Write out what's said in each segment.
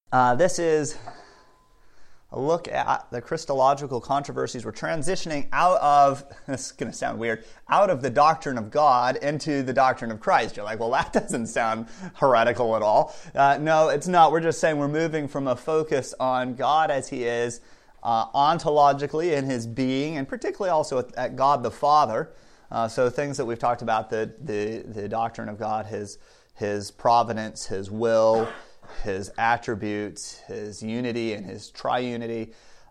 This is a look at the Christological controversies. We're transitioning out of, this is going to sound weird, out of the doctrine of God into the doctrine of Christ. You're like, well, that doesn't sound heretical at all. No, it's not. We're just saying we're moving from a focus on God as He is ontologically in His being, and particularly also at God the Father. So things that we've talked about, the doctrine of God, His providence, His will, His attributes, His unity and His triunity,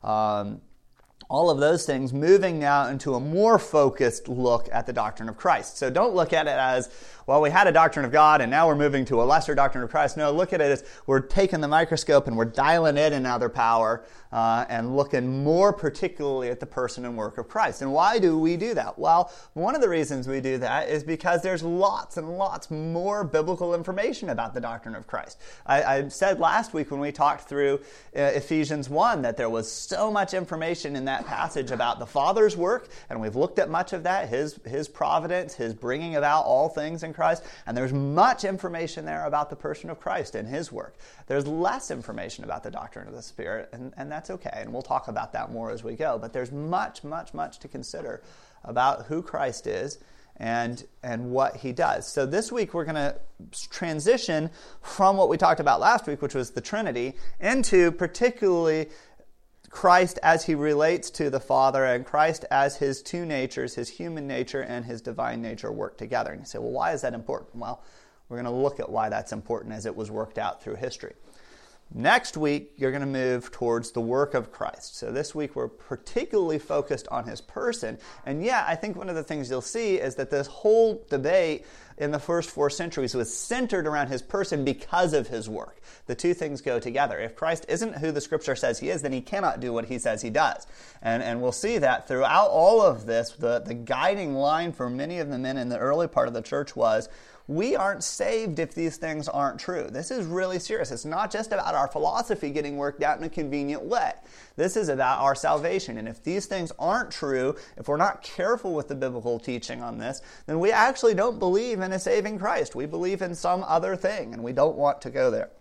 all of those things, moving now into a more focused look at the doctrine of Christ. So don't look at it as, well, we had a doctrine of God and now we're moving to a lesser doctrine of Christ. No, look at it as we're taking the microscope and we're dialing in another power and looking more particularly at the person and work of Christ. And why do we do that? Well, one of the reasons we do that is because there's lots and lots more biblical information about the doctrine of Christ. I said last week when we talked through Ephesians 1 that there was so much information in that passage about the Father's work, and we've looked at much of that, His providence, His bringing about all things in Christ, and there's much information there about the person of Christ and His work. There's less information about the doctrine of the Spirit, and that's okay, and we'll talk about that more as we go, but there's much, much, much to consider about who Christ is and what He does. So this week we're going to transition from what we talked about last week, which was the Trinity, into particularly Christ as He relates to the Father, and Christ as His two natures, His human nature and His divine nature, work together. And you say, well, why is that important? Well, we're going to look at why that's important as it was worked out through history. Next week, you're going to move towards the work of Christ. So this week, we're particularly focused on His person. And yeah, I think one of the things you'll see is that this whole debate in the first 4 centuries was centered around His person because of His work. The two things go together. If Christ isn't who the Scripture says He is, then He cannot do what He says He does. And we'll see that throughout all of this, the guiding line for many of the men in the early part of the church was, we aren't saved if these things aren't true. This is really serious. It's not just about our philosophy getting worked out in a convenient way. This is about our salvation. And if these things aren't true, if we're not careful with the biblical teaching on this, then we actually don't believe in a saving Christ. We believe in some other thing, and we don't want to go there.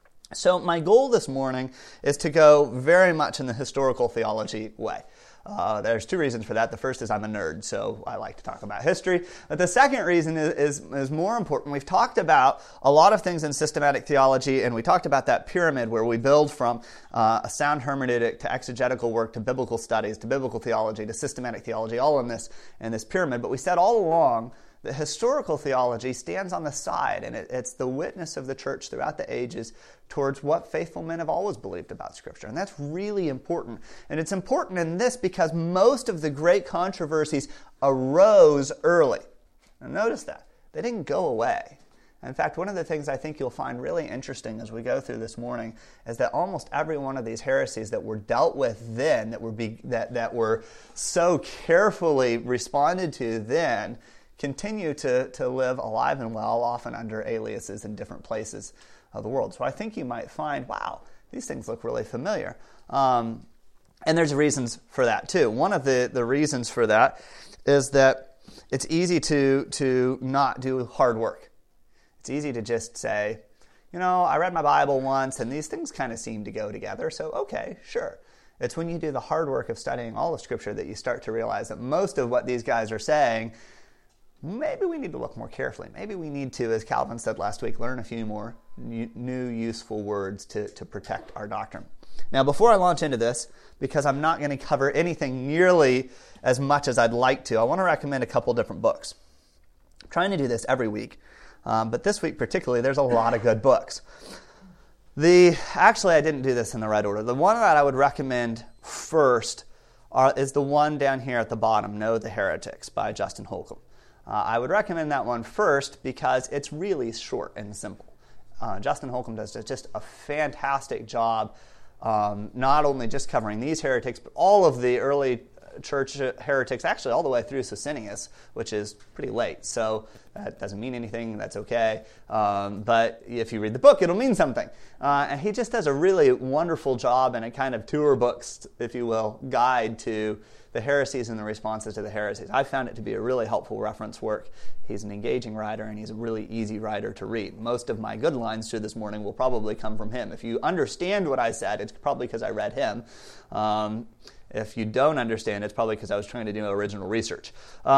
So my goal this morning is to go very much in the historical theology way. There's 2 reasons for that. The first is I'm a nerd, so I like to talk about history. But the second reason is more important. We've talked about a lot of things in systematic theology, and we talked about that pyramid where we build from a sound hermeneutic to exegetical work to biblical studies to biblical theology to systematic theology, all in this pyramid. But we said all along that historical theology stands on the side, and it's the witness of the church throughout the ages towards what faithful men have always believed about Scripture. And that's really important. And it's important in this because most of the great controversies arose early. And notice that. They didn't go away. In fact, one of the things I think you'll find really interesting as we go through this morning is that almost every one of these heresies that were dealt with then, that were so carefully responded to then, continue to live alive and well, often under aliases in different places of the world. So I think you might find, wow, these things look really familiar. And there's reasons for that too. One of the reasons for that is that it's easy to not do hard work. It's easy to just say, I read my Bible once and these things kind of seem to go together, so okay, sure. It's when you do the hard work of studying all of Scripture that you start to realize that most of what these guys are saying, maybe we need to look more carefully. Maybe we need to, as Calvin said last week, learn a few more new useful words to protect our doctrine. Now, before I launch into this, because I'm not going to cover anything nearly as much as I'd like to, I want to recommend a couple different books. I'm trying to do this every week, but this week particularly, there's a lot of good books. Actually, I didn't do this in the right order. The one that I would recommend first is the one down here at the bottom, Know the Heretics by Justin Holcomb. I would recommend that one first because it's really short and simple. Justin Holcomb does just a fantastic job, not only just covering these heretics, but all of the early church heretics actually all the way through Socinius, which is pretty late. So that doesn't mean anything. That's okay. But if you read the book, it'll mean something. And he just does a really wonderful job in a kind of tour books, if you will, guide to the heresies and the responses to the heresies. I found it to be a really helpful reference work. He's an engaging writer, and he's a really easy writer to read. Most of my good lines to this morning will probably come from him. If you understand what I said, it's probably because I read him. If you don't understand, it's probably because I was trying to do original research.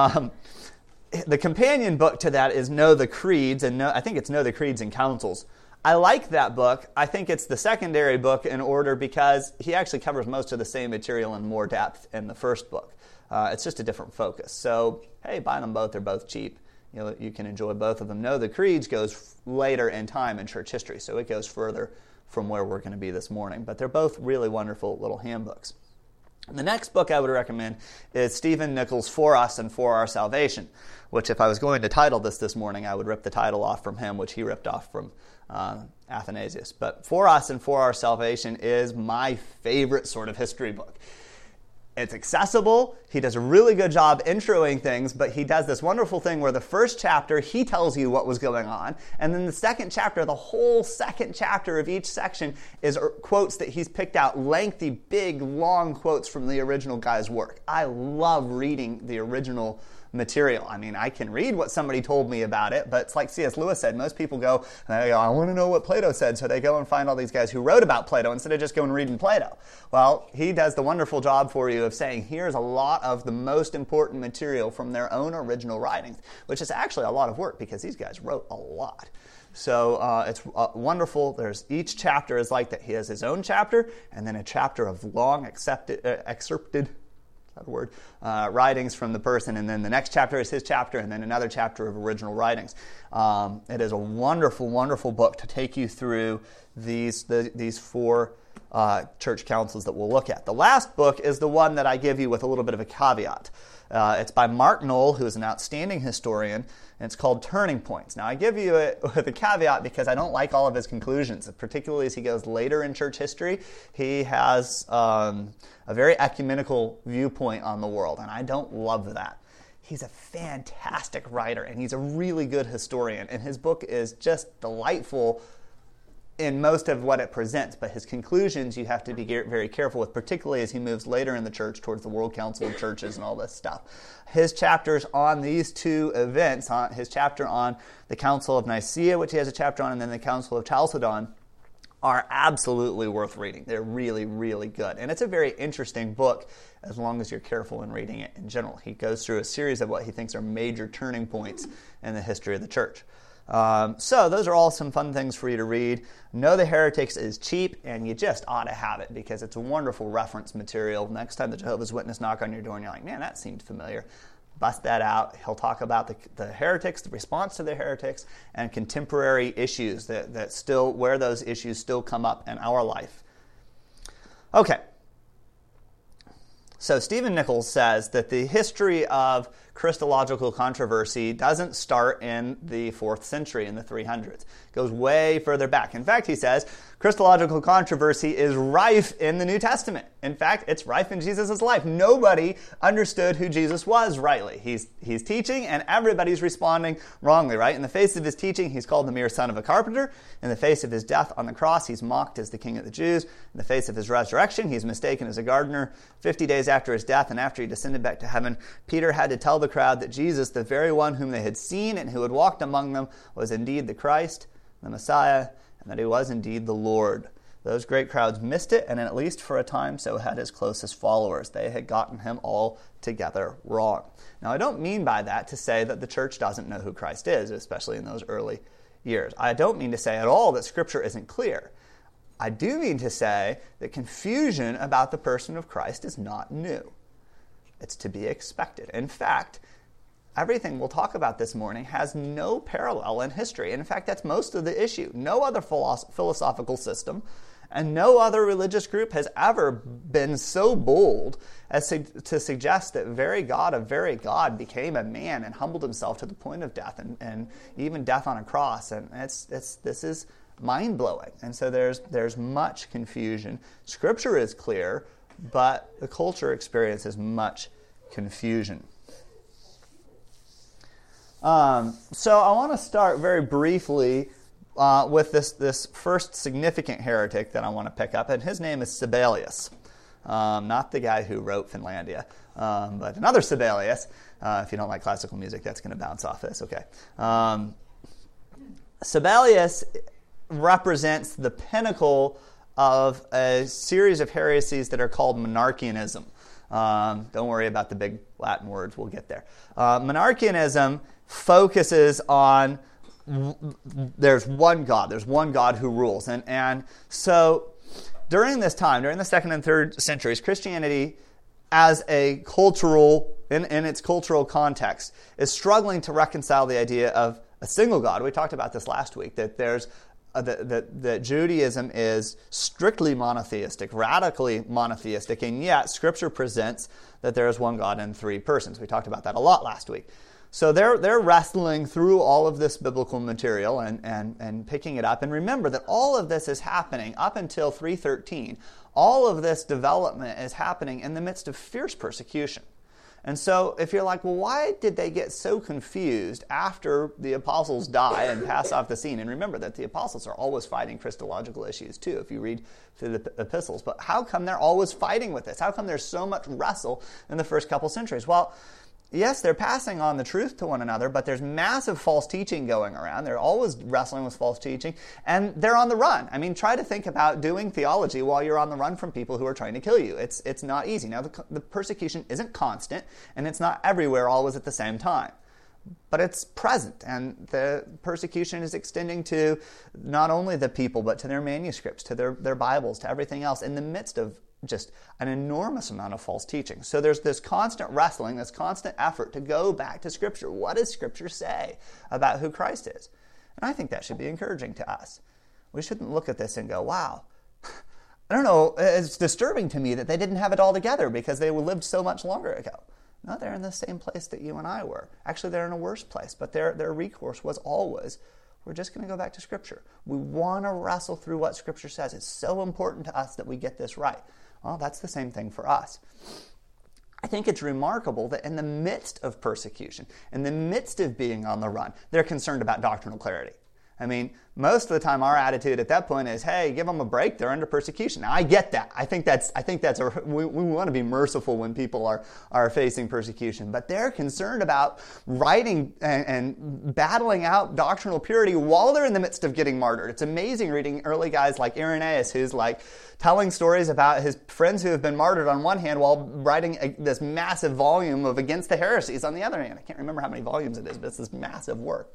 The companion book to that is Know the Creeds, and I think it's Know the Creeds and Councils. I like that book. I think it's the secondary book in order because he actually covers most of the same material in more depth in the first book. It's just a different focus. So, hey, buy them both. They're both cheap. You can enjoy both of them. Know the Creeds goes later in time in church history, so it goes further from where we're going to be this morning. But they're both really wonderful little handbooks. The next book I would recommend is Stephen Nichols' For Us and For Our Salvation, which if I was going to title this morning, I would rip the title off from him, which he ripped off from Athanasius. But For Us and For Our Salvation is my favorite sort of history book. It's accessible. He does a really good job introing things, but he does this wonderful thing where the first chapter, he tells you what was going on, and then the second chapter, the whole second chapter of each section is quotes that he's picked out, lengthy, big, long quotes from the original guy's work. I love reading the original material. I mean, I can read what somebody told me about it, but it's like C.S. Lewis said, most people go, I want to know what Plato said, so they go and find all these guys who wrote about Plato instead of just going and reading Plato. Well, he does the wonderful job for you of saying, here's a lot of the most important material from their own original writings, which is actually a lot of work because these guys wrote a lot. So it's wonderful. Each chapter is like that. He has his own chapter, and then a chapter of long excerpted writings from the person, and then the next chapter is his chapter, and then another chapter of original writings. It is a wonderful, wonderful book to take you through these four church councils that we'll look at. The last book is the one that I give you with a little bit of a caveat. It's by Mark Knoll, who is an outstanding historian, and it's called Turning Points. Now, I give you it with a caveat because I don't like all of his conclusions, particularly as he goes later in church history. He has a very ecumenical viewpoint on the world, and I don't love that. He's a fantastic writer, and he's a really good historian, and his book is just delightful in most of what it presents, but his conclusions you have to be very careful with, particularly as he moves later in the church towards the World Council of Churches and all this stuff. His chapters on these two events, his chapter on the Council of Nicaea, which he has a chapter on, and then the Council of Chalcedon, are absolutely worth reading. They're really, really good. And it's a very interesting book as long as you're careful in reading it in general. He goes through a series of what he thinks are major turning points in the history of the church. So those are all some fun things for you to read. Know the Heretics is cheap, and you just ought to have it because it's a wonderful reference material. Next time the Jehovah's Witness knock on your door and you're like, man, that seemed familiar, bust that out. He'll talk about the heretics, the response to the heretics, and contemporary issues that still, where those issues still come up in our life. Okay. So Stephen Nichols says that the history of Christological controversy doesn't start in the 4th century, in the 300s. It goes way further back. In fact, he says, Christological controversy is rife in the New Testament. In fact, it's rife in Jesus' life. Nobody understood who Jesus was rightly. He's teaching, and everybody's responding wrongly, right? In the face of his teaching, he's called the mere son of a carpenter. In the face of his death on the cross, he's mocked as the king of the Jews. In the face of his resurrection, he's mistaken as a gardener. 50 days after his death and after he descended back to heaven, Peter had to tell the crowd that Jesus, the very one whom they had seen and who had walked among them, was indeed the Christ, the Messiah, and that he was indeed the Lord. Those great crowds missed it, and at least for a time so had his closest followers. They had gotten him all together wrong. Now, I don't mean by that to say that the church doesn't know who Christ is, especially in those early years. I don't mean to say at all that Scripture isn't clear. I do mean to say that confusion about the person of Christ is not new. It's to be expected. In fact, everything we'll talk about this morning has no parallel in history. In fact, that's most of the issue. No other philosophical system and no other religious group has ever been so bold as to suggest that very God of very God became a man and humbled himself to the point of death and even death on a cross. And this is mind-blowing. And so there's much confusion. Scripture is clear. but the culture experiences much confusion. So I want to start very briefly with this first significant heretic that I want to pick up, and his name is Sabellius. Not the guy who wrote Finlandia, but another Sabellius. If you don't like classical music, that's going to bounce off this. Okay. Sabellius represents the pinnacle of a series of heresies that are called monarchianism. Don't worry about the big Latin words. We'll get there. Monarchianism focuses on there's one God. There's one God who rules. And so during this time, during the 2nd and 3rd centuries, Christianity as a cultural, in its cultural context, is struggling to reconcile the idea of a single God. We talked about this last week, that there's that Judaism is strictly monotheistic, radically monotheistic, and yet Scripture presents that there is one God in 3 persons. We talked about that a lot last week. So they're wrestling through all of this biblical material and picking it up. And remember that all of this is happening up until 313. All of this development is happening in the midst of fierce persecution. And so if you're like, well, why did they get so confused after the apostles die and pass off the scene? And remember that the apostles are always fighting Christological issues too, if you read through the epistles. But how come they're always fighting with this? How come there's so much wrestle in the first couple centuries? Well, yes, they're passing on the truth to one another, but there's massive false teaching going around. They're always wrestling with false teaching, and they're on the run. I mean, try to think about doing theology while you're on the run from people who are trying to kill you. It's not easy. Now, the persecution isn't constant, and it's not everywhere always at the same time. But it's present, and the persecution is extending to not only the people, but to their manuscripts, to their Bibles, to everything else, in the midst of just an enormous amount of false teaching. So there's this constant wrestling, this constant effort to go back to Scripture. What does Scripture say about who Christ is? And I think that should be encouraging to us. We shouldn't look at this and go, wow, I don't know, it's disturbing to me that they didn't have it all together because they lived so much longer ago. No, they're in the same place that you and I were. Actually, they're in a worse place, but their recourse was always, we're just going to go back to Scripture. We want to wrestle through what Scripture says. It's so important to us that we get this right. Well, that's the same thing for us. I think it's remarkable that in the midst of persecution, in the midst of being on the run, they're concerned about doctrinal clarity. I mean, most of the time our attitude at that point is, hey, give them a break, they're under persecution. Now, I get that. I think we want to be merciful when people are facing persecution. But they're concerned about writing and battling out doctrinal purity while they're in the midst of getting martyred. It's amazing reading early guys like Irenaeus, who's like telling stories about his friends who have been martyred on one hand while writing this massive volume of Against the Heresies on the other hand. I can't remember how many volumes it is, but it's this massive work.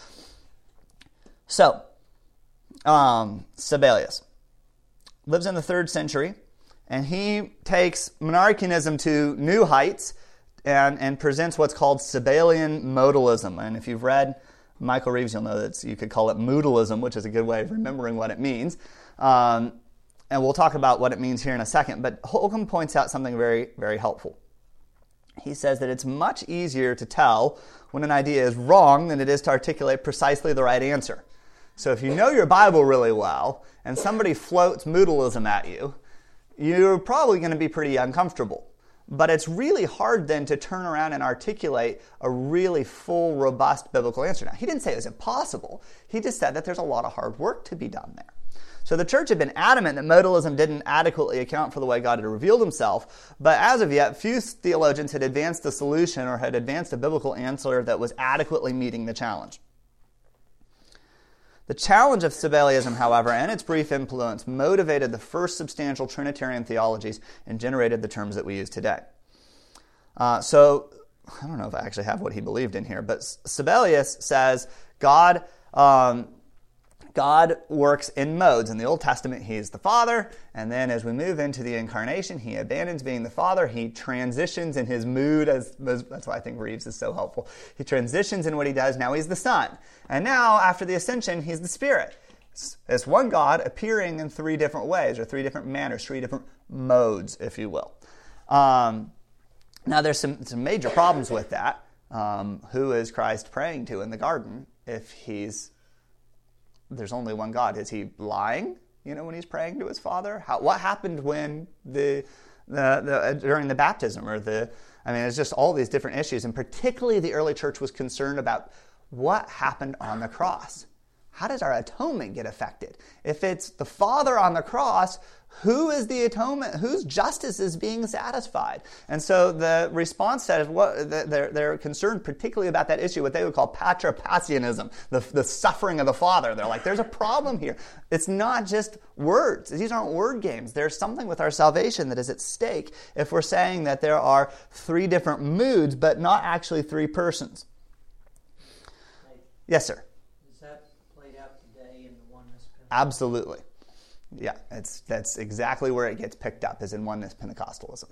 So, Sabellius lives in the 3rd century, and he takes monarchianism to new heights and presents what's called Sabellian modalism. And if you've read Michael Reeves, you'll know that you could call it modalism, which is a good way of remembering what it means. And we'll talk about what it means here in a second. But Holcomb points out something very, very helpful. He says that it's much easier to tell when an idea is wrong than it is to articulate precisely the right answer. So if you know your Bible really well and somebody floats modalism at you, you're probably going to be pretty uncomfortable. But it's really hard then to turn around and articulate a really full, robust biblical answer. Now, he didn't say it was impossible. He just said that there's a lot of hard work to be done there. So the church had been adamant that modalism didn't adequately account for the way God had revealed himself, but as of yet, few theologians had advanced a solution or had advanced a biblical answer that was adequately meeting the challenge. The challenge of Sabellianism, however, and its brief influence motivated the first substantial Trinitarian theologies and generated the terms that we use today. So, I don't know if I actually have what he believed in here, but Sabellius says God works in modes. In the Old Testament, he is the Father, and then as we move into the Incarnation, he abandons being the Father. He transitions in his mood, that's why I think Reeves is so helpful. He transitions in what he does. Now he's the Son. And now, after the Ascension, he's the Spirit. It's one God appearing in 3 different ways, or 3 different manners, 3 different modes, if you will. Now, there's some major problems with that. Who is Christ praying to in the garden if there's only one God? Is he lying, when he's praying to his Father? What happened when the during the baptism, it's just all these different issues. And particularly the early church was concerned about what happened on the cross. How does our atonement get affected? If it's the Father on the cross, who is the atonement? Whose justice is being satisfied? And so the response says they're concerned particularly about that issue, what they would call patripassianism, the suffering of the Father. They're like, there's a problem here. It's not just words. These aren't word games. There's something with our salvation that is at stake if we're saying that there are three different moods, but not actually three persons. Yes, sir. Absolutely. Yeah, that's exactly where it gets picked up, is in oneness Pentecostalism.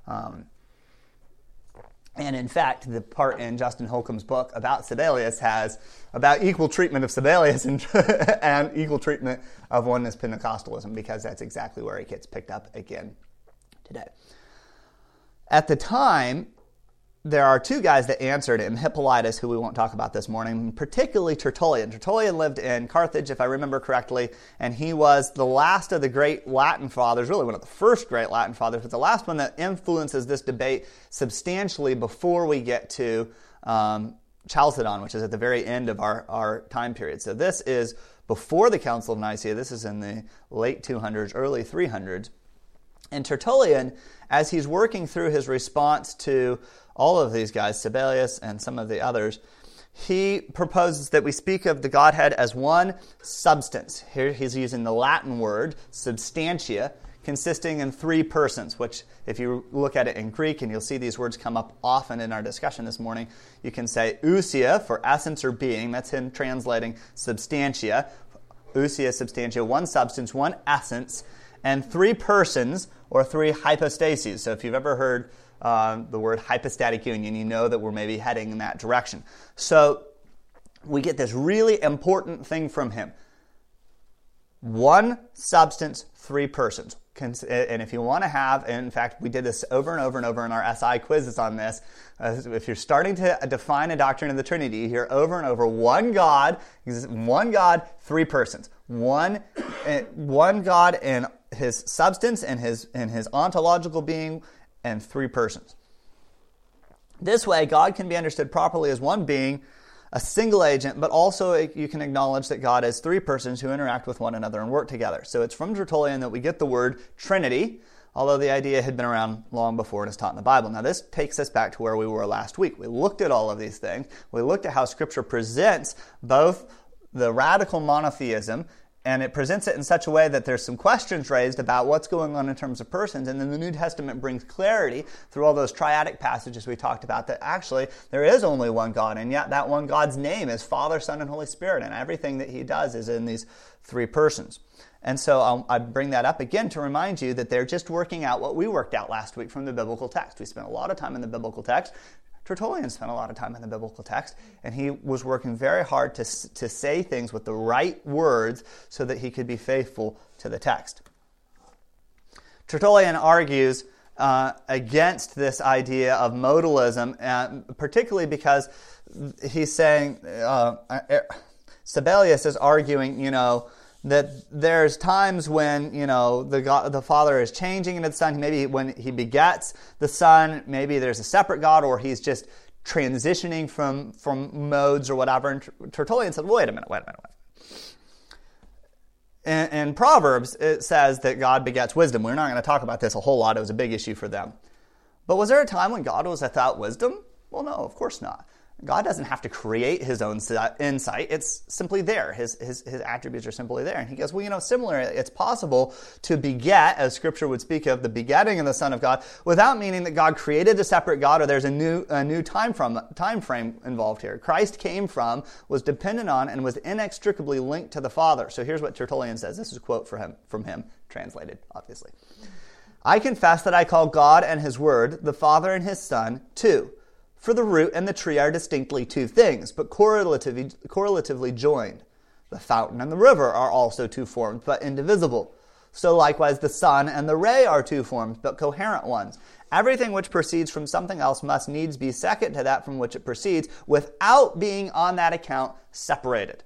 And in fact, the part in Justin Holcomb's book about Sabellius has about equal treatment of Sabellius and equal treatment of oneness Pentecostalism, because that's exactly where it gets picked up again today. At the time, there are two guys that answered him, Hippolytus, who we won't talk about this morning, particularly Tertullian. Tertullian lived in Carthage, if I remember correctly, and he was the last of the great Latin fathers, really one of the first great Latin fathers, but the last one that influences this debate substantially before we get to Chalcedon, which is at the very end of our time period. So this is before the Council of Nicaea. This is in the late 200s, early 300s. And Tertullian, as he's working through his response to all of these guys, Sabellius and some of the others, he proposes that we speak of the Godhead as one substance. Here he's using the Latin word, substantia, consisting in three persons, which if you look at it in Greek, and you'll see these words come up often in our discussion this morning, you can say ousia for essence or being. That's him translating substantia. Ousia, substantia, one substance, one essence, and three persons, or three hypostases. So if you've ever heard the word hypostatic union, you know that we're maybe heading in that direction. So we get this really important thing from him. One substance, three persons. And if you want to have, and in fact, we did this over and over and over in our SI quizzes on this, if you're starting to define a doctrine of the Trinity, you hear over and over, one God, three persons. One God in his substance and his ontological being, and three persons. This way, God can be understood properly as one being, a single agent, but also you can acknowledge that God is three persons who interact with one another and work together. So it's from Tertullian that we get the word Trinity, although the idea had been around long before and is taught in the Bible. Now this takes us back to where we were last week. We looked at all of these things. We looked at how Scripture presents both the radical monotheism, and it presents it in such a way that there's some questions raised about what's going on in terms of persons. And then the New Testament brings clarity through all those triadic passages we talked about, that actually there is only one God. And yet that one God's name is Father, Son, and Holy Spirit. And everything that he does is in these three persons. And so I bring that up again to remind you that they're just working out what we worked out last week from the biblical text. We spent a lot of time in the biblical text. Tertullian spent a lot of time in the biblical text, and he was working very hard to say things with the right words so that he could be faithful to the text. Tertullian argues against this idea of modalism, particularly because he's saying, Sabellius is arguing, that there's times when, the Father is changing into the Son. Maybe when he begets the Son, maybe there's a separate God, or he's just transitioning from modes or whatever. And Tertullian said, wait a minute. In Proverbs, it says that God begets wisdom. We're not going to talk about this a whole lot. It was a big issue for them. But was there a time when God was without wisdom? Well, no, of course not. God doesn't have to create his own insight. It's simply there. His attributes are simply there. And he goes, similarly, it's possible to beget, as Scripture would speak of the begetting of the Son of God, without meaning that God created a separate God or there's a new time frame involved here. Christ came from, was dependent on, and was inextricably linked to the Father. So here's what Tertullian says. This is a quote from him, translated, obviously. I confess that I call God and his Word, the Father and his Son, two. For the root and the tree are distinctly two things, but correlatively joined. The fountain and the river are also two forms, but indivisible. So likewise the sun and the ray are two forms, but coherent ones. Everything which proceeds from something else must needs be second to that from which it proceeds, without being on that account separated.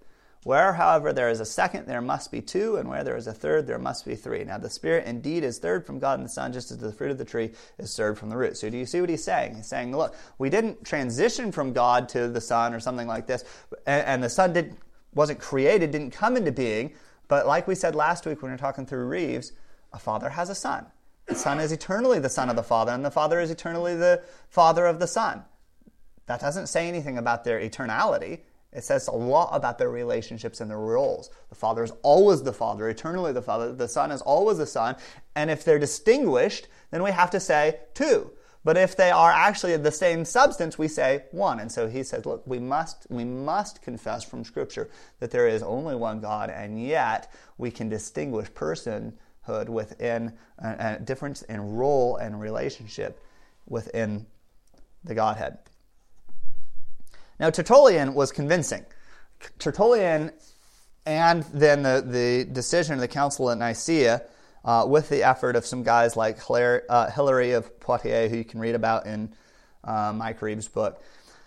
Where, however, there is a second, there must be two, and where there is a third, there must be three. Now, the Spirit indeed is third from God and the Son, just as the fruit of the tree is third from the root. So do you see what he's saying? He's saying, look, we didn't transition from God to the Son or something like this, and the Son wasn't created, didn't come into being, but like we said last week when we were talking through Reeves, a father has a son. The Son is eternally the Son of the Father, and the Father is eternally the Father of the Son. That doesn't say anything about their eternality. It says a lot about their relationships and their roles. The Father is always the Father, eternally the Father. The Son is always the Son. And if they're distinguished, then we have to say two. But if they are actually the same substance, we say one. And so he says, look, we must confess from Scripture that there is only one God, and yet we can distinguish personhood within a difference in role and relationship within the Godhead. Now, Tertullian was convincing. Tertullian and then the decision of the Council at Nicaea, with the effort of some guys like Hilary of Poitiers, who you can read about in Mike Reeves' book,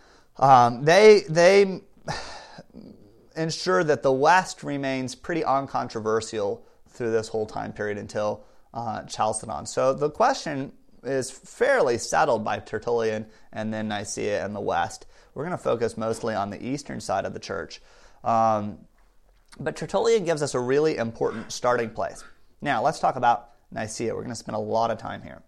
they ensure that the West remains pretty uncontroversial through this whole time period until Chalcedon. So the question is fairly settled by Tertullian and then Nicaea and the West. We're going to focus mostly on the eastern side of the church. But Tertullian gives us a really important starting place. Now, let's talk about Nicaea. We're going to spend a lot of time here.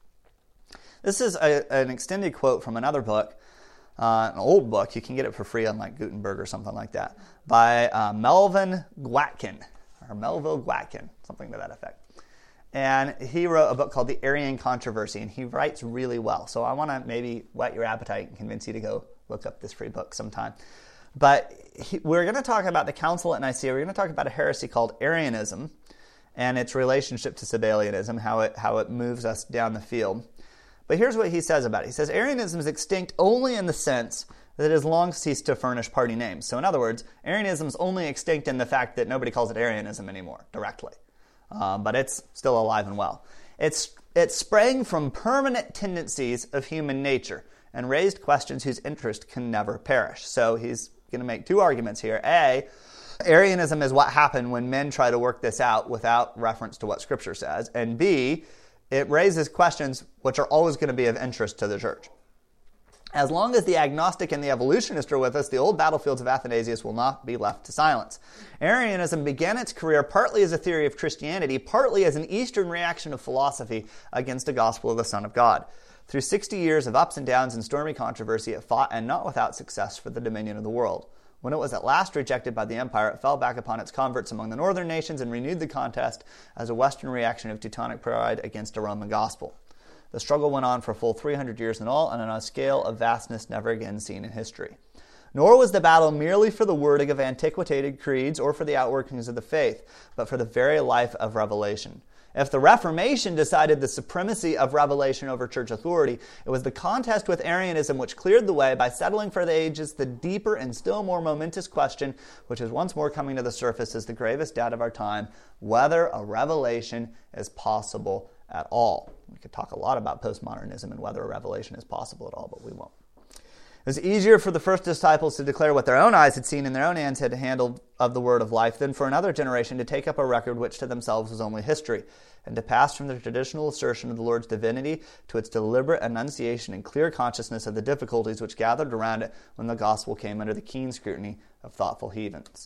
This is an extended quote from another book, an old book. You can get it for free on like Gutenberg or something like that, by Melville Gwatkin, something to that effect. And he wrote a book called The Arian Controversy, and he writes really well. So I want to maybe whet your appetite and convince you to go look up this free book sometime. But we're going to talk about the Council at Nicaea. We're going to talk about a heresy called Arianism and its relationship to Sabellianism, how it moves us down the field. But here's what he says about it. He says, Arianism is extinct only in the sense that it has long ceased to furnish party names. So in other words, Arianism is only extinct in the fact that nobody calls it Arianism anymore directly. But it's still alive and well. It sprang from permanent tendencies of human nature and raised questions whose interest can never perish. So he's going to make two arguments here. A, Arianism is what happened when men try to work this out without reference to what Scripture says. And B, it raises questions which are always going to be of interest to the church. As long as the agnostic and the evolutionist are with us, the old battlefields of Athanasius will not be left to silence. Arianism began its career partly as a theory of Christianity, partly as an Eastern reaction of philosophy against the gospel of the Son of God. Through 60 years of ups and downs and stormy controversy, it fought, and not without success, for the dominion of the world. When it was at last rejected by the empire, it fell back upon its converts among the northern nations and renewed the contest as a Western reaction of Teutonic pride against a Roman gospel. The struggle went on for a full 300 years in all, and on a scale of vastness never again seen in history. Nor was the battle merely for the wording of antiquated creeds or for the outworkings of the faith, but for the very life of revelation. If the Reformation decided the supremacy of revelation over church authority, it was the contest with Arianism which cleared the way by settling for the ages the deeper and still more momentous question, which is once more coming to the surface as the gravest doubt of our time, whether a revelation is possible at all. We could talk a lot about postmodernism and whether a revelation is possible at all, but we won't. It was easier for the first disciples to declare what their own eyes had seen and their own hands had handled of the word of life than for another generation to take up a record which to themselves was only history, and to pass from the traditional assertion of the Lord's divinity to its deliberate enunciation and clear consciousness of the difficulties which gathered around it when the gospel came under the keen scrutiny of thoughtful heathens.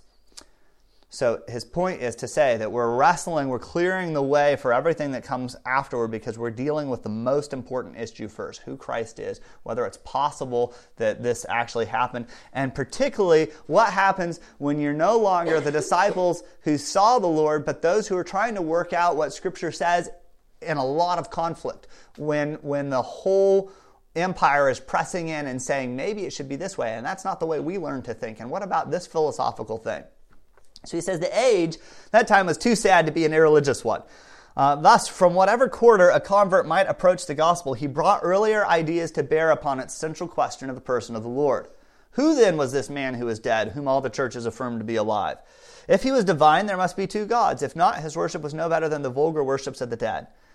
So his point is to say that we're clearing the way for everything that comes afterward because we're dealing with the most important issue first, who Christ is, whether it's possible that this actually happened, and particularly what happens when you're no longer the disciples who saw the Lord, but those who are trying to work out what Scripture says in a lot of conflict, when the whole empire is pressing in and saying, maybe it should be this way, and that's not the way we learn to think, and what about this philosophical thing? So he says the age, that time was too sad to be an irreligious one. Thus, from whatever quarter a convert might approach the gospel, he brought earlier ideas to bear upon its central question of the person of the Lord. Who then was this man who is dead, whom all the churches affirmed to be alive? If he was divine, there must be two gods. If not, his worship was no better than the vulgar worships of the dead.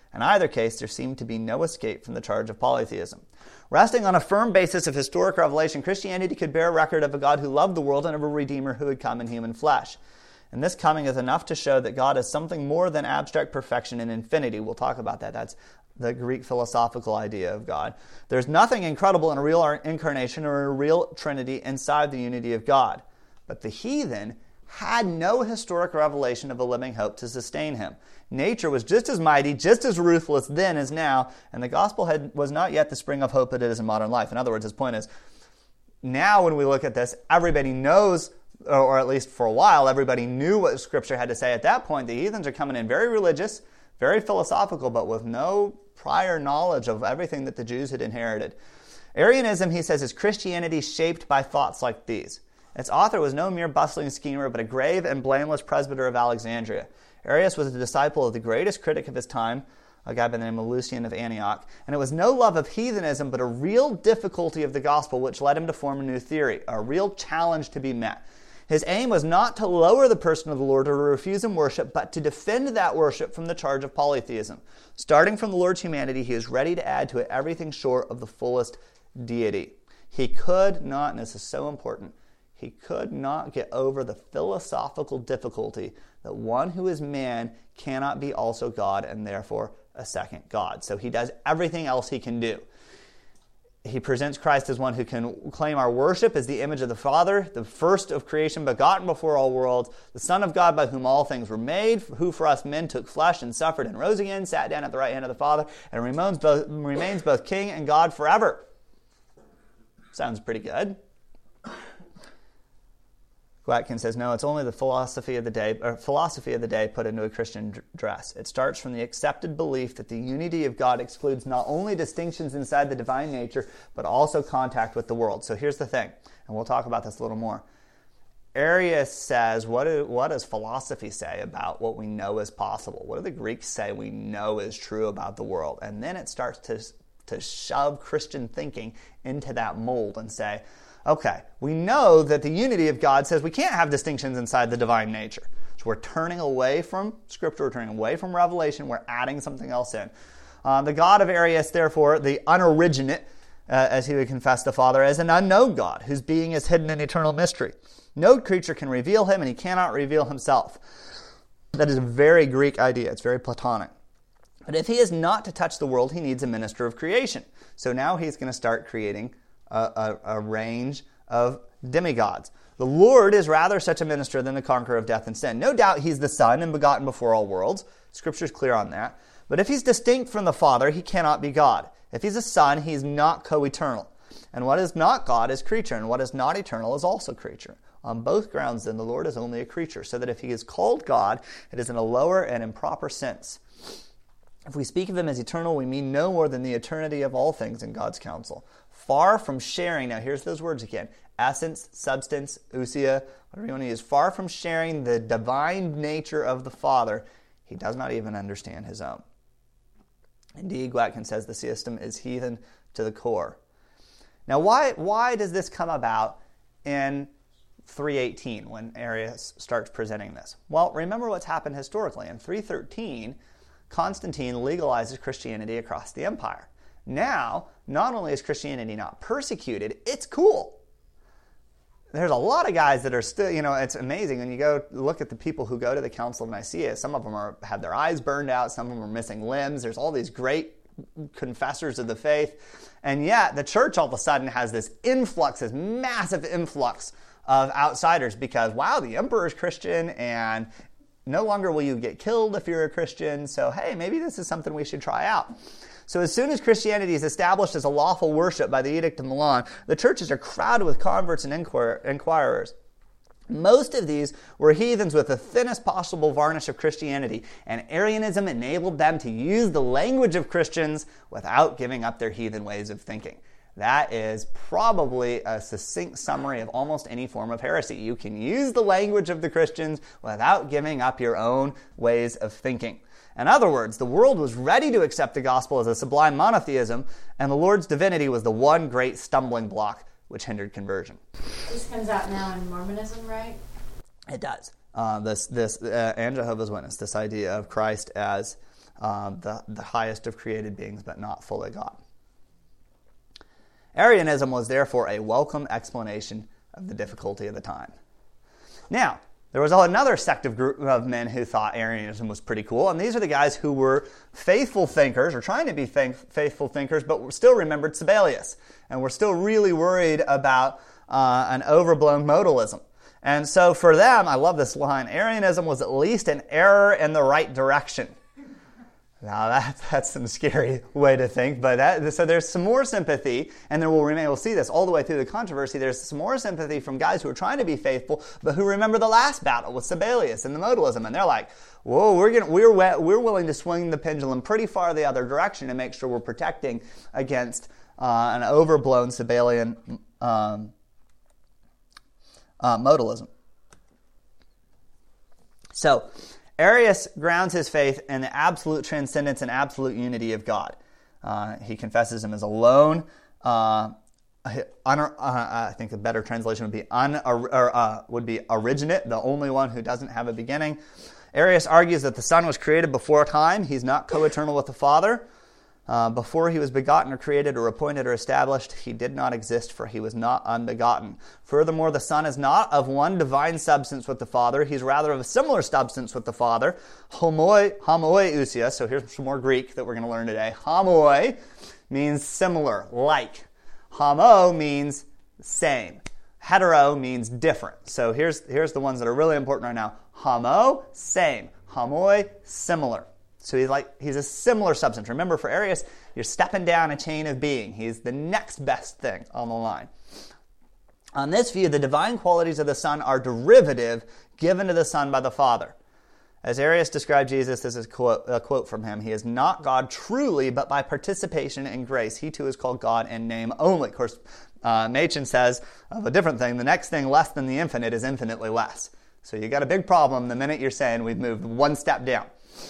In either case, there seemed to be no escape from the charge of polytheism. Resting on a firm basis of historic revelation, Christianity could bear record of a God who loved the world and of a Redeemer who had come in human flesh. And this coming is enough to show that God is something more than abstract perfection and infinity. We'll talk about that. That's the Greek philosophical idea of God. There's nothing incredible in a real incarnation or a real Trinity inside the unity of God. But the heathen had no historic revelation of a living hope to sustain him. Nature was just as mighty, just as ruthless then as now, and the gospel was not yet the spring of hope that it is in modern life. In other words, his point is, now when we look at this, everybody knows, or at least for a while, everybody knew what Scripture had to say. At that point, the heathens are coming in very religious, very philosophical, but with no prior knowledge of everything that the Jews had inherited. Arianism, he says, is Christianity shaped by thoughts like these. Its author was no mere bustling schemer, but a grave and blameless presbyter of Alexandria. Arius was a disciple of the greatest critic of his time, a guy by the name of Lucian of Antioch, and it was no love of heathenism, but a real difficulty of the gospel which led him to form a new theory, a real challenge to be met. His aim was not to lower the person of the Lord or to refuse him worship, but to defend that worship from the charge of polytheism. Starting from the Lord's humanity, he is ready to add to it everything short of the fullest deity. He could not, and this is so important, he could not get over the philosophical difficulty that one who is man cannot be also God and therefore a second God. So he does everything else he can do. He presents Christ as one who can claim our worship as the image of the Father, the first of creation, begotten before all worlds, the Son of God by whom all things were made, who for us men took flesh and suffered and rose again, sat down at the right hand of the Father, and remains both King and God forever. Sounds pretty good. Watkins says, no, it's only the philosophy of the day put into a Christian dress. It starts from the accepted belief that the unity of God excludes not only distinctions inside the divine nature, but also contact with the world. So here's the thing, and we'll talk about this a little more. Arius says, what does philosophy say about what we know is possible? What do the Greeks say we know is true about the world? And then it starts to shove Christian thinking into that mold and say, okay, we know that the unity of God says we can't have distinctions inside the divine nature. So we're turning away from Scripture, we're turning away from Revelation, we're adding something else in. The God of Arius, therefore, the unoriginate, as he would confess the Father, as an unknown God, whose being is hidden in eternal mystery. No creature can reveal him, and he cannot reveal himself. That is a very Greek idea. It's very Platonic. But if he is not to touch the world, he needs a minister of creation. So now he's going to start creating a range of demigods. The Lord is rather such a minister than the conqueror of death and sin. No doubt he's the Son and begotten before all worlds. Scripture's clear on that. But if he's distinct from the Father, he cannot be God. If he's a Son, he's not co-eternal. And what is not God is creature, and what is not eternal is also creature. On both grounds, then, the Lord is only a creature, so that if he is called God, it is in a lower and improper sense. If we speak of him as eternal, we mean no more than the eternity of all things in God's counsel. Far from sharing, now here's those words again, essence, substance, ousia, whatever you want to use, far from sharing the divine nature of the Father, he does not even understand his own. Indeed, Watkins says the system is heathen to the core. Now, why does this come about in 318 when Arius starts presenting this? Well, remember what's happened historically. In 313, Constantine legalizes Christianity across the empire. Now, not only is Christianity not persecuted, it's cool. There's a lot of guys that are still, it's amazing when you go look at the people who go to the Council of Nicaea. Some of them have their eyes burned out, some of them are missing limbs. There's all these great confessors of the faith. And yet, the church all of a sudden has this influx, this massive influx of outsiders because, wow, the emperor is Christian and no longer will you get killed if you're a Christian. So, hey, maybe this is something we should try out. So as soon as Christianity is established as a lawful worship by the Edict of Milan, the churches are crowded with converts and inquirers. Most of these were heathens with the thinnest possible varnish of Christianity, and Arianism enabled them to use the language of Christians without giving up their heathen ways of thinking. That is probably a succinct summary of almost any form of heresy. You can use the language of the Christians without giving up your own ways of thinking. In other words, the world was ready to accept the gospel as a sublime monotheism, and the Lord's divinity was the one great stumbling block which hindered conversion. This comes out now in Mormonism, right? It does. And Jehovah's Witness, this idea of Christ as the highest of created beings, but not fully God. Arianism was therefore a welcome explanation of the difficulty of the time. Now, there was another sect of group of men who thought Arianism was pretty cool, and these are the guys who were faithful thinkers, or trying to be faithful thinkers, but still remembered Sabellius, and were still really worried about an overblown modalism. And so for them, I love this line, Arianism was at least an error in the right direction. Now that's some scary way to think, but so there's some more sympathy, and there will remain. We'll see this all the way through the controversy. There's some more sympathy from guys who are trying to be faithful, but who remember the last battle with Sabellius and the modalism, and they're like, "Whoa, we're willing to swing the pendulum pretty far the other direction to make sure we're protecting against an overblown Sabellian modalism." So, Arius grounds his faith in the absolute transcendence and absolute unity of God. He confesses him as alone. I think a better translation would be originate, the only one who doesn't have a beginning. Arius argues that the Son was created before time. He's not co-eternal with the Father. Before he was begotten or created or appointed or established, he did not exist, for he was not unbegotten. Furthermore, the Son is not of one divine substance with the Father. He's rather of a similar substance with the Father. Homoi ousia. So here's some more Greek that we're going to learn today. Homoi means similar, like. Homo means same. Hetero means different. So here's the ones that are really important right now. Homo, same. Homoi, similar. So he's a similar substance. Remember, for Arius, you're stepping down a chain of being. He's the next best thing on the line. On this view, the divine qualities of the Son are derivative given to the Son by the Father. As Arius described Jesus, this is a quote from him, "He is not God truly, but by participation in grace. He too is called God in name only." Of course, Machen says of a different thing, the next thing less than the infinite is infinitely less. So you got a big problem the minute you're saying we've moved one step down.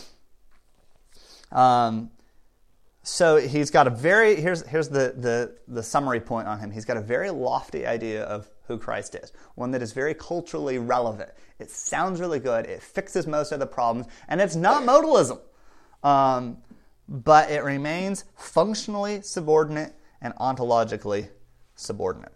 So he's got a very, here's the summary point on him. He's got a very lofty idea of who Christ is, one that is very culturally relevant. It sounds really good, it fixes most of the problems, and it's not modalism. But it remains functionally subordinate and ontologically subordinate.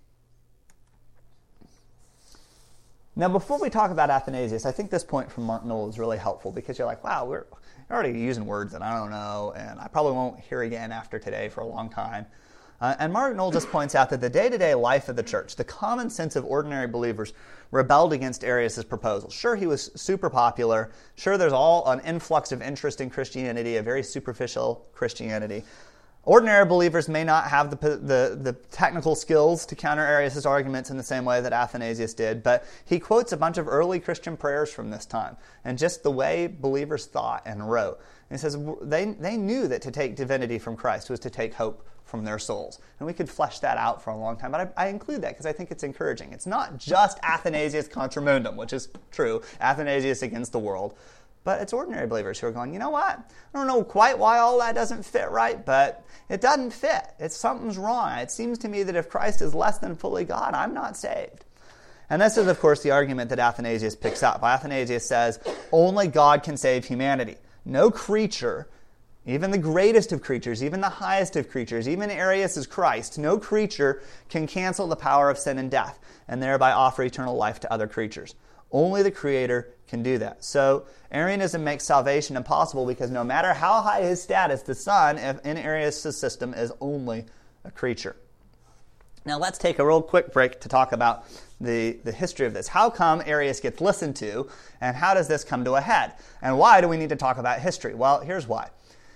Now, before we talk about Athanasius, I think this point from Mark Noll is really helpful, because you're like, wow, we're already using words that I don't know, and I probably won't hear again after today for a long time. And Mark Noll just points out that the day-to-day life of the church, the common sense of ordinary believers, rebelled against Arius' proposal. Sure, he was super popular. Sure, there's all an influx of interest in Christianity, a very superficial Christianity. Ordinary believers may not have the technical skills to counter Arius' arguments in the same way that Athanasius did, but he quotes a bunch of early Christian prayers from this time, and just the way believers thought and wrote. And he says they knew that to take divinity from Christ was to take hope from their souls. And we could flesh that out for a long time, but I include that because I think it's encouraging. It's not just Athanasius contra mundum, which is true, Athanasius against the world, but it's ordinary believers who are going, you know what? I don't know quite why all that doesn't fit right, but it doesn't fit. Something's wrong. It seems to me that if Christ is less than fully God, I'm not saved. And this is, of course, the argument that Athanasius picks up. Athanasius says, only God can save humanity. No creature, even the greatest of creatures, even the highest of creatures, even Arius' Christ, no creature can cancel the power of sin and death and thereby offer eternal life to other creatures. Only the Creator can do that. So Arianism makes salvation impossible because no matter how high his status, the Son in Arius' system is only a creature. Now let's take a real quick break to talk about the history of this. How come Arius gets listened to, and how does this come to a head? And why do we need to talk about history? Well, here's why.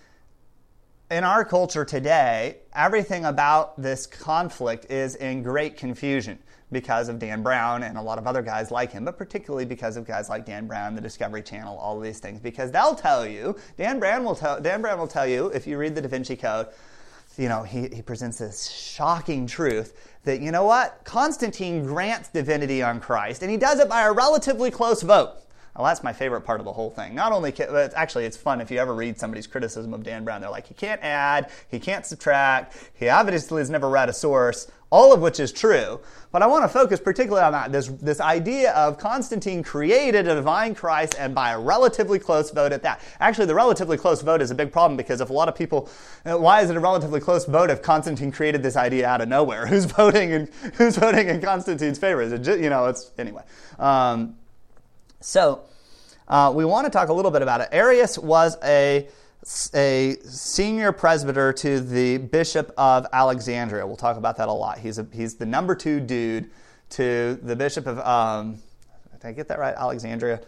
In our culture today, everything about this conflict is in great confusion because of Dan Brown and a lot of other guys like him, but particularly because of guys like Dan Brown, the Discovery Channel, all of these things. Because they'll tell you, Dan Brown will tell you, if you read the Da Vinci Code, he presents this shocking truth that, you know what? Constantine grants divinity on Christ, and he does it by a relatively close vote. Well, that's my favorite part of the whole thing. Not only, it's fun if you ever read somebody's criticism of Dan Brown. They're like, he can't add, he can't subtract, he obviously has never read a source, all of which is true. But I want to focus particularly on that, this idea of Constantine created a divine Christ, and by a relatively close vote at that. Actually, the relatively close vote is a big problem, because if a lot of people, why is it a relatively close vote if Constantine created this idea out of nowhere? Who's voting in Constantine's favor? Anyway. So we want to talk a little bit about it. Arius was a senior presbyter to the Bishop of Alexandria. We'll talk about that a lot. He's the number 2 dude to the Bishop of, did I get that right? Alexandria.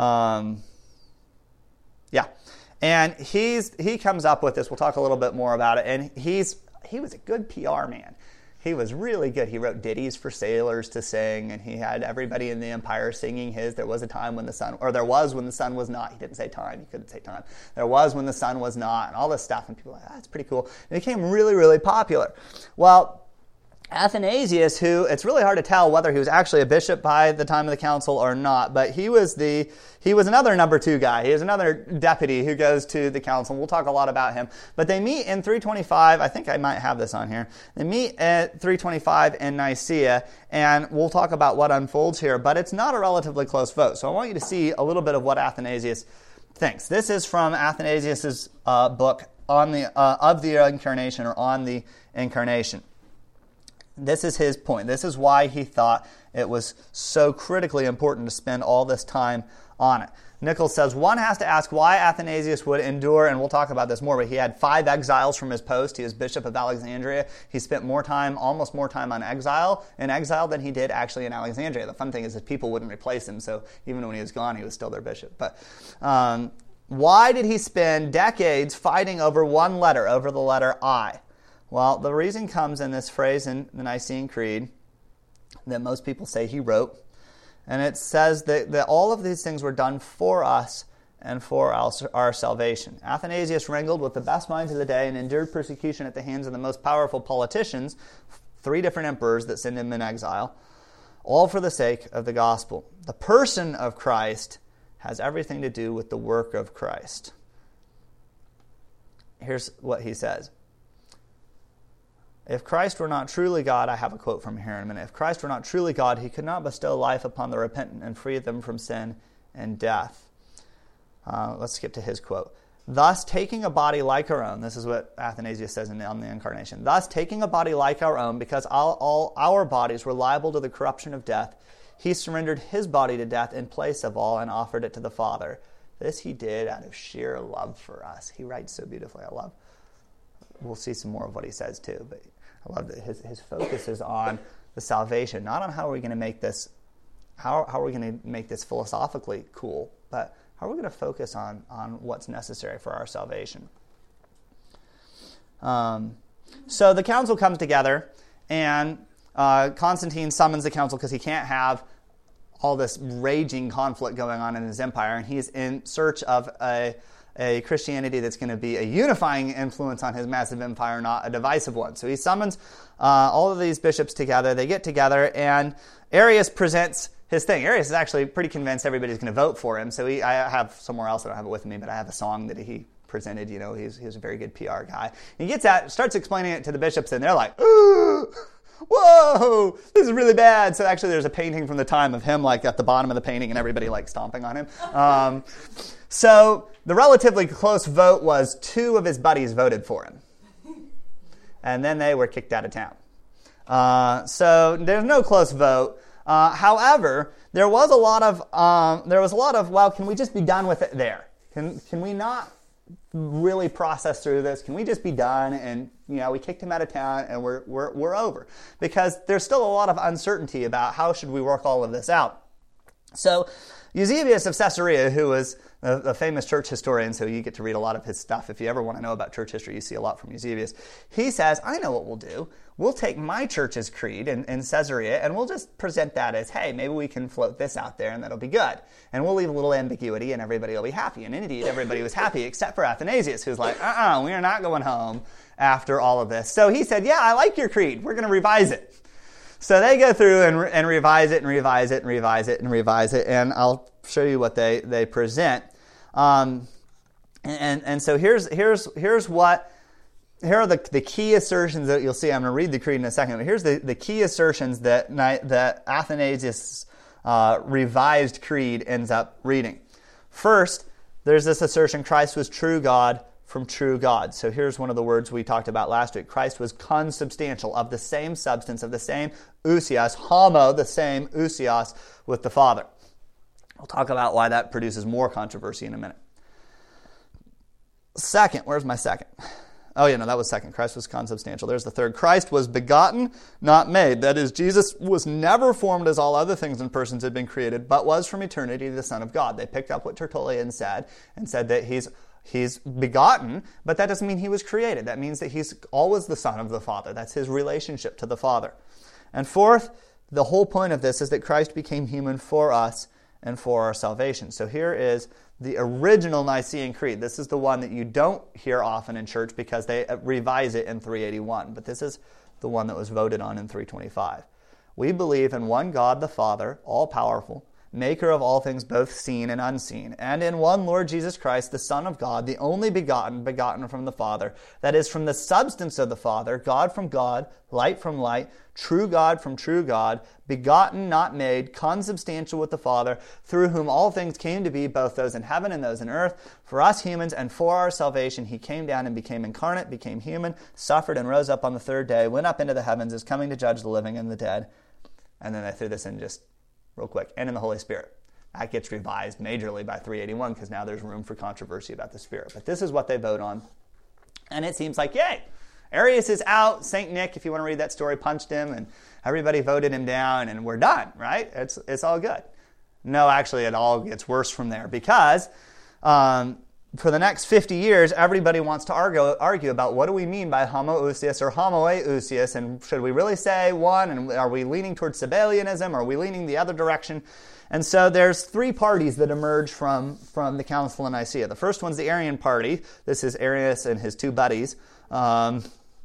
Yeah. And he comes up with this. We'll talk a little bit more about it. And he was a good PR man. He was really good. He wrote ditties for sailors to sing, and he had everybody in the empire singing his There was when the sun was not. He didn't say time. He couldn't say time. There was when the sun was not, and all this stuff. And people were like, that's pretty cool. And it became really, really popular. Well, Athanasius, who it's really hard to tell whether he was actually a bishop by the time of the council or not, but he was another number 2 guy. He was another deputy who goes to the council. We'll talk a lot about him. But they meet in 325. I think I might have this on here. They meet at 325 in Nicaea, and we'll talk about what unfolds here. But it's not a relatively close vote. So I want you to see a little bit of what Athanasius thinks. This is from Athanasius' book on of the Incarnation, or on the Incarnation. This is his point. This is why he thought it was so critically important to spend all this time on it. Nichols says, one has to ask why Athanasius would endure, and we'll talk about this more, but he had 5 exiles from his post. He was Bishop of Alexandria. He spent almost more time in exile than he did actually in Alexandria. The fun thing is that people wouldn't replace him, so even when he was gone, he was still their bishop. But why did he spend decades fighting over one letter, over the letter I? Well, the reason comes in this phrase in the Nicene Creed that most people say he wrote. And it says that all of these things were done for us and for our salvation. Athanasius wrangled with the best minds of the day and endured persecution at the hands of the most powerful politicians, 3 different emperors that sent him in exile, all for the sake of the gospel. The person of Christ has everything to do with the work of Christ. Here's what he says. If Christ were not truly God, I have a quote from here in a minute. If Christ were not truly God, he could not bestow life upon the repentant and free them from sin and death. Let's skip to his quote. Thus, taking a body like our own, this is what Athanasius says on the Incarnation. Thus, taking a body like our own, because all our bodies were liable to the corruption of death, he surrendered his body to death in place of all and offered it to the Father. This he did out of sheer love for us. He writes so beautifully. We'll see some more of what he says too, but I love that his focus is on the salvation, not on how are we going to make this philosophically cool, but how are we going to focus on what's necessary for our salvation. So the council comes together, and Constantine summons the council because he can't have all this raging conflict going on in his empire, and he's in search of a Christianity that's going to be a unifying influence on his massive empire, not a divisive one. So he summons all of these bishops together. They get together, and Arius presents his thing. Arius is actually pretty convinced everybody's going to vote for him. So I have somewhere else, I don't have it with me, but I have a song that he presented. He's a very good PR guy. He gets out, starts explaining it to the bishops, and they're like, whoa, this is really bad. So actually there's a painting from the time of him like at the bottom of the painting and everybody like stomping on him. So the relatively close vote was 2 of his buddies voted for him. And then they were kicked out of town. So there's no close vote. However, there was a lot of, well, can we just be done with it there? Can we not really process through this? Can we just be done? And we kicked him out of town and we're over, because there's still a lot of uncertainty about how should we work all of this out. So Eusebius of Caesarea, who was a famous church historian, so you get to read a lot of his stuff. If you ever want to know about church history, you see a lot from Eusebius. He says, I know what we'll do. We'll take my church's creed in Caesarea, and we'll just present that as, hey, maybe we can float this out there, and that'll be good. And we'll leave a little ambiguity, and everybody will be happy. And indeed, everybody was happy, except for Athanasius, who's like, we are not going home after all of this. So he said, yeah, I like your creed. We're going to revise it. So they go through and revise it and revise it and revise it and revise it, and I'll show you what they present. And so here are the key assertions that you'll see. I'm going to read the creed in a second, but here's the key assertions that Athanasius' revised creed ends up reading. First, there's this assertion: Christ was true God from true God. So here's one of the words we talked about last week. Christ was consubstantial, of the same substance, of the same ousios, homo, the same ousios with the Father. We'll talk about why that produces more controversy in a minute. Second, where's my second? Oh yeah, no, that was second. Christ was consubstantial. There's the third. Christ was begotten, not made. That is, Jesus was never formed as all other things and persons had been created, but was from eternity the Son of God. They picked up what Tertullian said and said that he's begotten, but that doesn't mean he was created. That means that he's always the Son of the Father. That's his relationship to the Father. And fourth, the whole point of this is that Christ became human for us and for our salvation. So here is the original Nicene Creed. This is the one that you don't hear often in church because they revise it in 381. But this is the one that was voted on in 325. We believe in one God the Father, all-powerful, maker of all things both seen and unseen, and in one Lord Jesus Christ, the Son of God, the only begotten from the Father, that is, from the substance of the Father, God from God, light from light, true God from true God, begotten, not made, consubstantial with the Father, through whom all things came to be, both those in heaven and those in earth. For us humans and for our salvation, he came down and became incarnate, became human, suffered and rose up on the third day, went up into the heavens, is coming to judge the living and the dead. And then I threw this in just real quick, and in the Holy Spirit. That gets revised majorly by 381 because now there's room for controversy about the Spirit. But this is what they vote on. And it seems like, yay! Arius is out. St. Nick, if you want to read that story, punched him, and everybody voted him down, and we're done, right? It's all good. No, actually, it all gets worse from there because for the next 50 years, everybody wants to argue about what do we mean by homoousios or homoousios, and should we really say one, and are we leaning towards Sabellianism, or are we leaning the other direction? And so there's three parties that emerge from the Council of Nicaea. The first one's the Arian party. This is Arius and his two buddies, and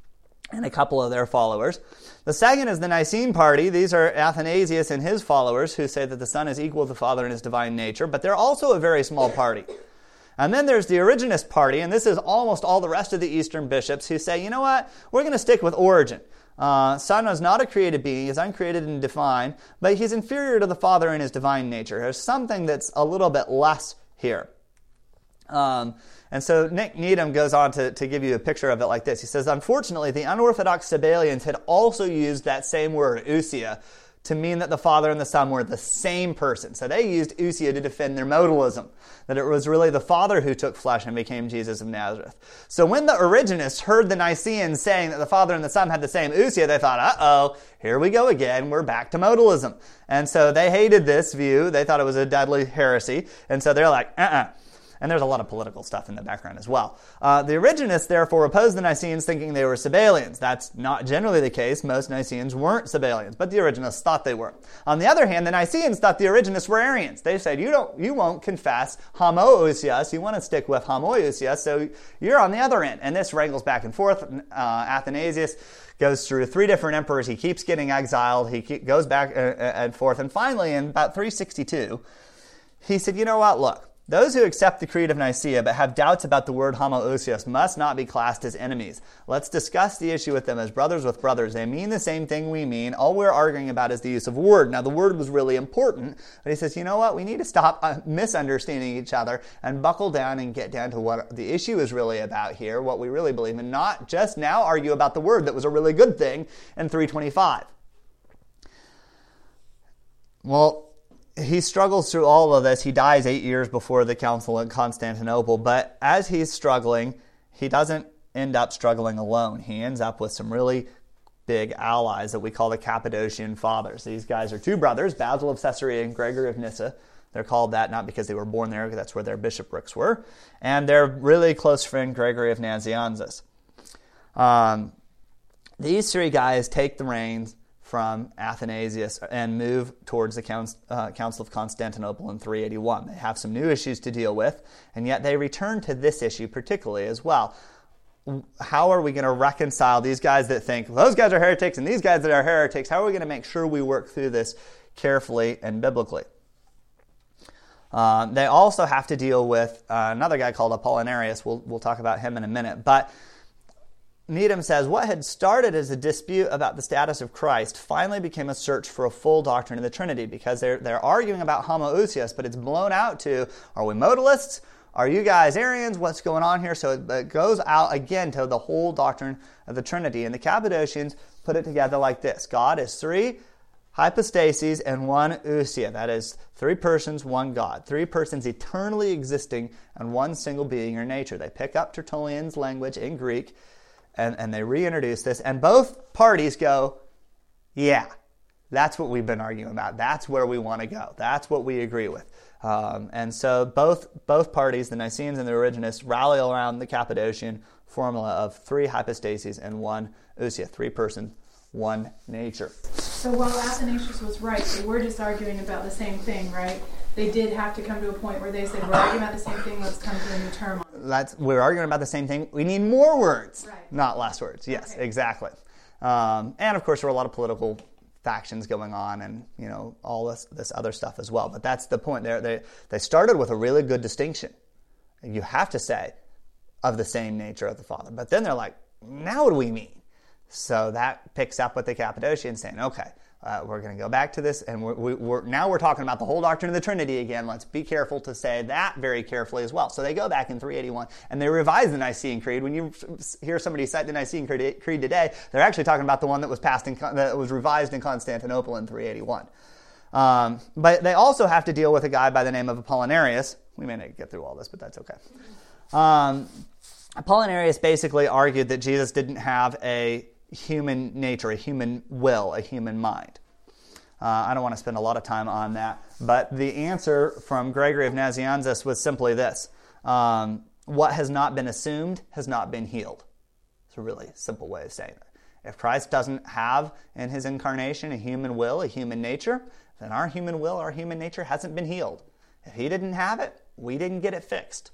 a couple of their followers. The second is the Nicene party. These are Athanasius and his followers who say that the Son is equal to the Father in his divine nature, but they're also a very small party. And then there's the Origenist party, and this is almost all the rest of the Eastern bishops who say, you know what, we're going to stick with Origen. Son is not a created being, he's uncreated and divine, but he's inferior to the Father in his divine nature. There's something that's a little bit less here. And so Nick Needham goes on to give you a picture of it like this. He says, unfortunately, the unorthodox Sabellians had also used that same word, ousia, to mean that the Father and the Son were the same person. So they used ousia to defend their modalism, that it was really the Father who took flesh and became Jesus of Nazareth. So when the Origenists heard the Nicaeans saying that the Father and the Son had the same ousia, they thought, uh-oh, here we go again, we're back to modalism. And so they hated this view. They thought it was a deadly heresy. And so they're like, And there's a lot of political stuff in the background as well. The Origenists, therefore, opposed the Nicaeans thinking they were Sabellians. That's not generally the case. Most Nicaeans weren't Sabellians, but the Origenists thought they were. On the other hand, the Nicaeans thought the Origenists were Arians. They said, you won't confess homoousios. You want to stick with homoousios, so you're on the other end. And this wrangles back and forth. Athanasius goes through three different emperors. He keeps getting exiled. He goes back and forth. And finally, in about 362, he said, you know what, look. Those who accept the Creed of Nicaea but have doubts about the word homoousios must not be classed as enemies. Let's discuss the issue with them as brothers with brothers. They mean the same thing we mean. All we're arguing about is the use of word. Now, the word was really important, but he says, you know what? We need to stop misunderstanding each other and buckle down and get down to what the issue is really about here, what we really believe, and not just now argue about the word that was a really good thing in 325. Well, he struggles through all of this. He dies 8 years before the council at Constantinople. But as he's struggling, he doesn't end up struggling alone. He ends up with some really big allies that we call the Cappadocian Fathers. These guys are two brothers, Basil of Caesarea and Gregory of Nyssa. They're called that not because they were born there, because that's where their bishoprics were. And their really close friend, Gregory of Nazianzus. These three guys take the reins from Athanasius and move towards the Council of Constantinople in 381. They have some new issues to deal with, and yet they return to this issue particularly as well. how are we going to reconcile these guys that think those guys are heretics and these guys that are heretics? How are we going to make sure we work through this carefully and biblically? They also have to deal with another guy called Apollinarius. We'll talk about him in a minute. But Needham says, what had started as a dispute about the status of Christ finally became a search for a full doctrine of the Trinity, because they're arguing about homoousios, but it's blown out to, are we modalists? Are you guys Arians? What's going on here? So it goes out again to the whole doctrine of the Trinity. And the Cappadocians put it together like this. God is 3 hypostases and 1 ousia. That is 3 persons, 1 God. 3 persons eternally existing and 1 single being or nature. They pick up Tertullian's language in Greek, and they reintroduce this. And both parties go, yeah, that's what we've been arguing about. That's where we want to go. That's what we agree with. And so both parties, the Nicaeans and the Origenists, rally around the Cappadocian formula of 3 hypostases and 1 ousia, 3 persons, 1 nature. So while Athanasius was right, they were just arguing about the same thing, right? They did have to come to a point where they said, we're arguing about the same thing, let's come to a new term on it. We're arguing about the same thing. We need more words, right, not less words. Yes, okay. Exactly. And of course, there were a lot of political factions going on, and all this other stuff as well. But that's the point. They started with a really good distinction. You have to say of the same nature of the Father. But then they're like, now what do we mean? So that picks up with the Cappadocians saying, okay, we're going to go back to this, and we're talking about the whole doctrine of the Trinity again. Let's be careful to say that very carefully as well. So they go back in 381, and they revise the Nicene Creed. When you hear somebody cite the Nicene Creed today, they're actually talking about the one that was that was revised in Constantinople in 381. But they also have to deal with a guy by the name of Apollinarius. We may not get through all this, but that's okay. Apollinarius basically argued that Jesus didn't have a human nature, a human will, a human mind. I don't want to spend a lot of time on that, but the answer from Gregory of Nazianzus was simply this. What has not been assumed has not been healed. It's a really simple way of saying it. If Christ doesn't have in his incarnation a human will, a human nature, then our human will, our human nature hasn't been healed. If he didn't have it, we didn't get it fixed.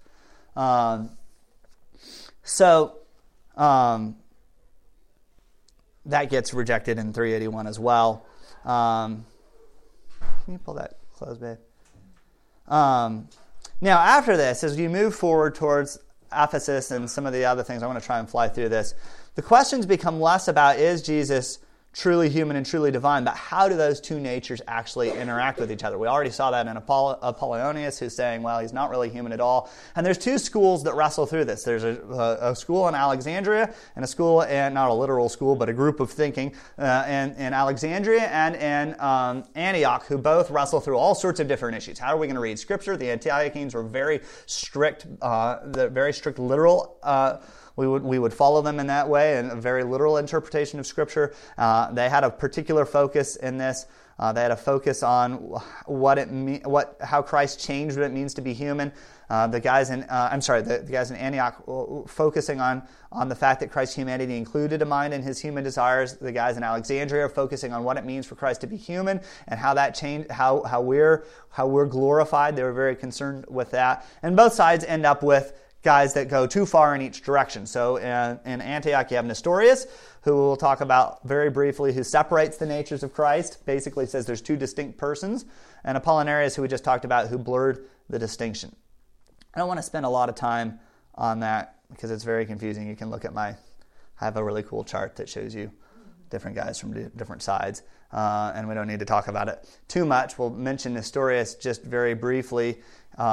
That gets rejected in 381 as well. Can you pull that close, babe? Now, after this, as you move forward towards Ephesus and some of the other things, I want to try and fly through this. The questions become less about, is Jesus truly human and truly divine, but how do those two natures actually interact with each other? We already saw that in Apollonius, who's saying, well, he's not really human at all. And there's 2 schools that wrestle through this. There's a school in Alexandria, and a school, and not a literal school, but a group of thinking in Alexandria and in Antioch, who both wrestle through all sorts of different issues. How are we going to read Scripture? The Antiochenes were very strict, literal. We would follow them in that way, and a very literal interpretation of Scripture. They had a particular focus in this. They had a focus on how Christ changed what it means to be human. The guys in Antioch focusing on the fact that Christ's humanity included a mind in his human desires. The guys in Alexandria are focusing on what it means for Christ to be human and how that changed, how we're glorified. They were very concerned with that, and both sides end up with guys that go too far in each direction. So in Antioch, you have Nestorius, who we'll talk about very briefly, who separates the natures of Christ, basically says there's 2 distinct persons, and Apollinarius, who we just talked about, who blurred the distinction. I don't want to spend a lot of time on that because it's very confusing. You can look at I have a really cool chart that shows you different guys from different sides, and we don't need to talk about it too much. We'll mention Nestorius just very briefly.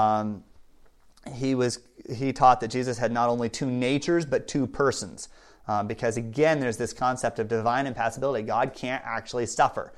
He taught that Jesus had not only 2 natures, but 2 persons. Because again, there's this concept of divine impassibility. God can't actually suffer.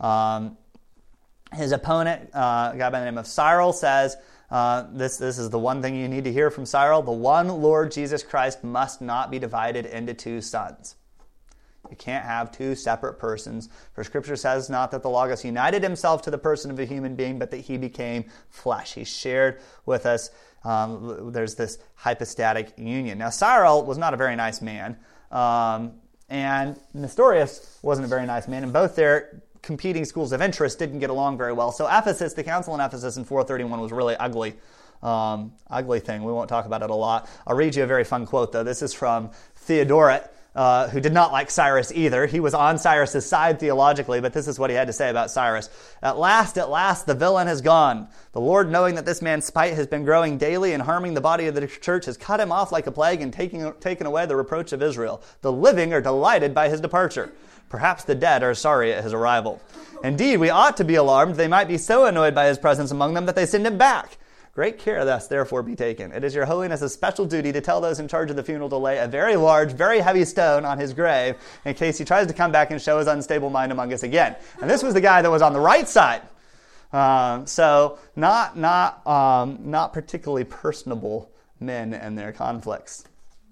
His opponent, a guy by the name of Cyril, says, this is the one thing you need to hear from Cyril, the one Lord Jesus Christ must not be divided into 2 sons. You can't have 2 separate persons. For Scripture says not that the Logos united himself to the person of a human being, but that he became flesh. He shared with us. There's this hypostatic union. Now, Cyril was not a very nice man, and Nestorius wasn't a very nice man, and both their competing schools of interest didn't get along very well. So Ephesus, the council in Ephesus in 431 was really ugly. ugly thing. We won't talk about it a lot. I'll read you a very fun quote, though. This is from Theodoret, who did not like Cyrus either. He was on Cyrus's side theologically, but this is what he had to say about Cyrus. At last, the villain has gone. The Lord, knowing that this man's spite has been growing daily and harming the body of the church, has cut him off like a plague and taken away the reproach of Israel. The living are delighted by his departure. Perhaps the dead are sorry at his arrival. Indeed, we ought to be alarmed. They might be so annoyed by his presence among them that they send him back. Great care thus, therefore, be taken. It is your holiness' special duty to tell those in charge of the funeral to lay a very large, very heavy stone on his grave in case he tries to come back and show his unstable mind among us again. And this was the guy that was on the right side. So not particularly personable men and their conflicts.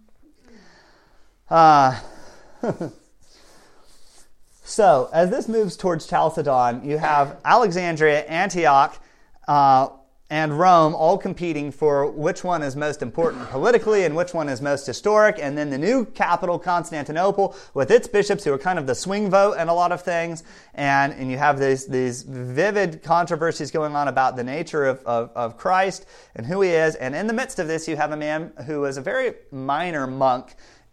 So, as this moves towards Chalcedon, you have Alexandria, Antioch, and Rome all competing for which one is most important politically and which one is most historic. And then the new capital, Constantinople, with its bishops who are kind of the swing vote and a lot of things. And you have these vivid controversies going on about the nature of Christ and who he is. And in the midst of this, you have a man who is a very minor monk,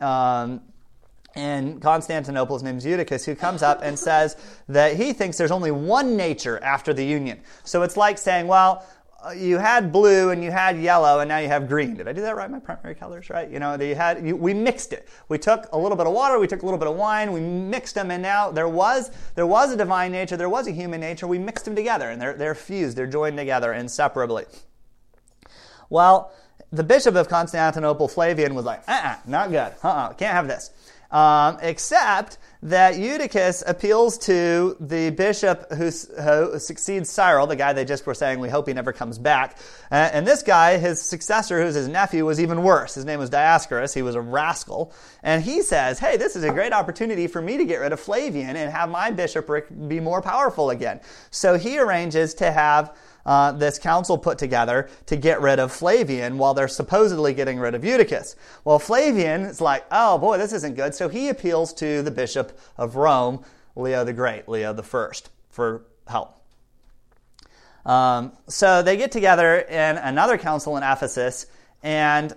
in Constantinople, his name's Eutychus, who comes up and says that he thinks there's only one nature after the union. So it's like saying, well, you had blue and you had yellow and now you have green. Did I do that right? My primary colors, right? We mixed it. We took a little bit of water, we took a little bit of wine, we mixed them, and now there was a divine nature, there was a human nature. We mixed them together, and they're fused, they're joined together inseparably. Well, the bishop of Constantinople, Flavian, was like, not good. Can't have this. Except that Eutychus appeals to the bishop who succeeds Cyril, the guy they just were saying, we hope he never comes back. And this guy, his successor, who's his nephew, was even worse. His name was Dioscorus. He was a rascal. And he says, hey, this is a great opportunity for me to get rid of Flavian and have my bishopric be more powerful again. So he arranges to have this council put together to get rid of Flavian while they're supposedly getting rid of Eutychus. Well, Flavian is like, oh boy, this isn't good. So he appeals to the bishop of Rome, Leo the Great, Leo the First, for help. So they get together in another council in Ephesus, and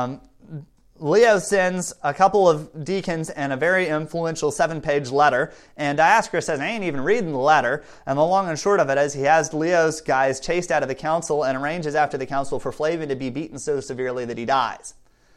Leo sends a couple of deacons and a very influential 7-page letter, and Dioscorus says, I ain't even reading the letter, and the long and short of it is he has Leo's guys chased out of the council and arranges after the council for Flavian to be beaten so severely that he dies.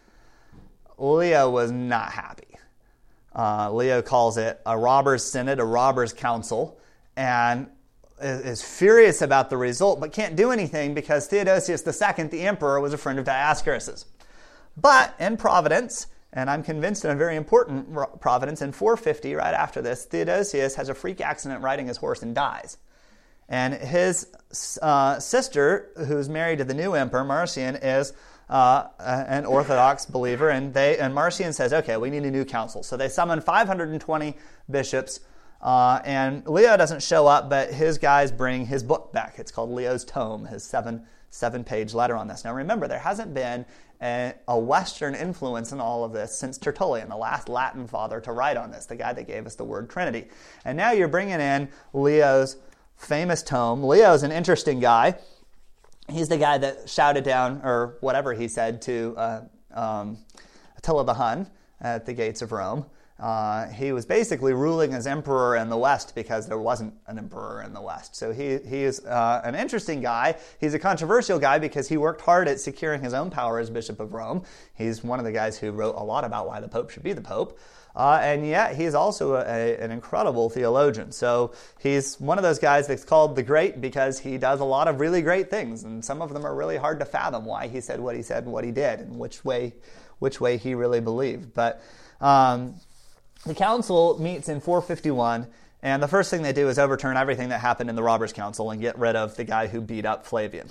Leo was not happy. Leo calls it a robber's synod, a robber's council, and is furious about the result, but can't do anything because Theodosius II, the emperor, was a friend of Dioscorus's. But in Providence, and I'm convinced in a very important Providence, in 450, right after this, Theodosius has a freak accident riding his horse and dies. And his sister, who's married to the new emperor, Marcian, is an Orthodox believer, and Marcian says, okay, we need a new council. So they summon 520 bishops, and Leo doesn't show up, but his guys bring his book back. It's called Leo's Tome, his seven-page letter on this. Now remember, there hasn't been a Western influence in all of this since Tertullian, the last Latin father to write on this, the guy that gave us the word Trinity. And now you're bringing in Leo's famous tome. Leo's an interesting guy. He's the guy that shouted down, or whatever he said, to Attila the Hun at the gates of Rome. He was basically ruling as emperor in the West because there wasn't an emperor in the West. So he is an interesting guy. He's a controversial guy because he worked hard at securing his own power as Bishop of Rome. He's one of the guys who wrote a lot about why the Pope should be the Pope. And yet he's also an incredible theologian. So he's one of those guys that's called the Great because he does a lot of really great things. And some of them are really hard to fathom why he said and what he did and which way he really believed. But the council meets in 451, and the first thing they do is overturn everything that happened in the Robbers' Council and get rid of the guy who beat up Flavian.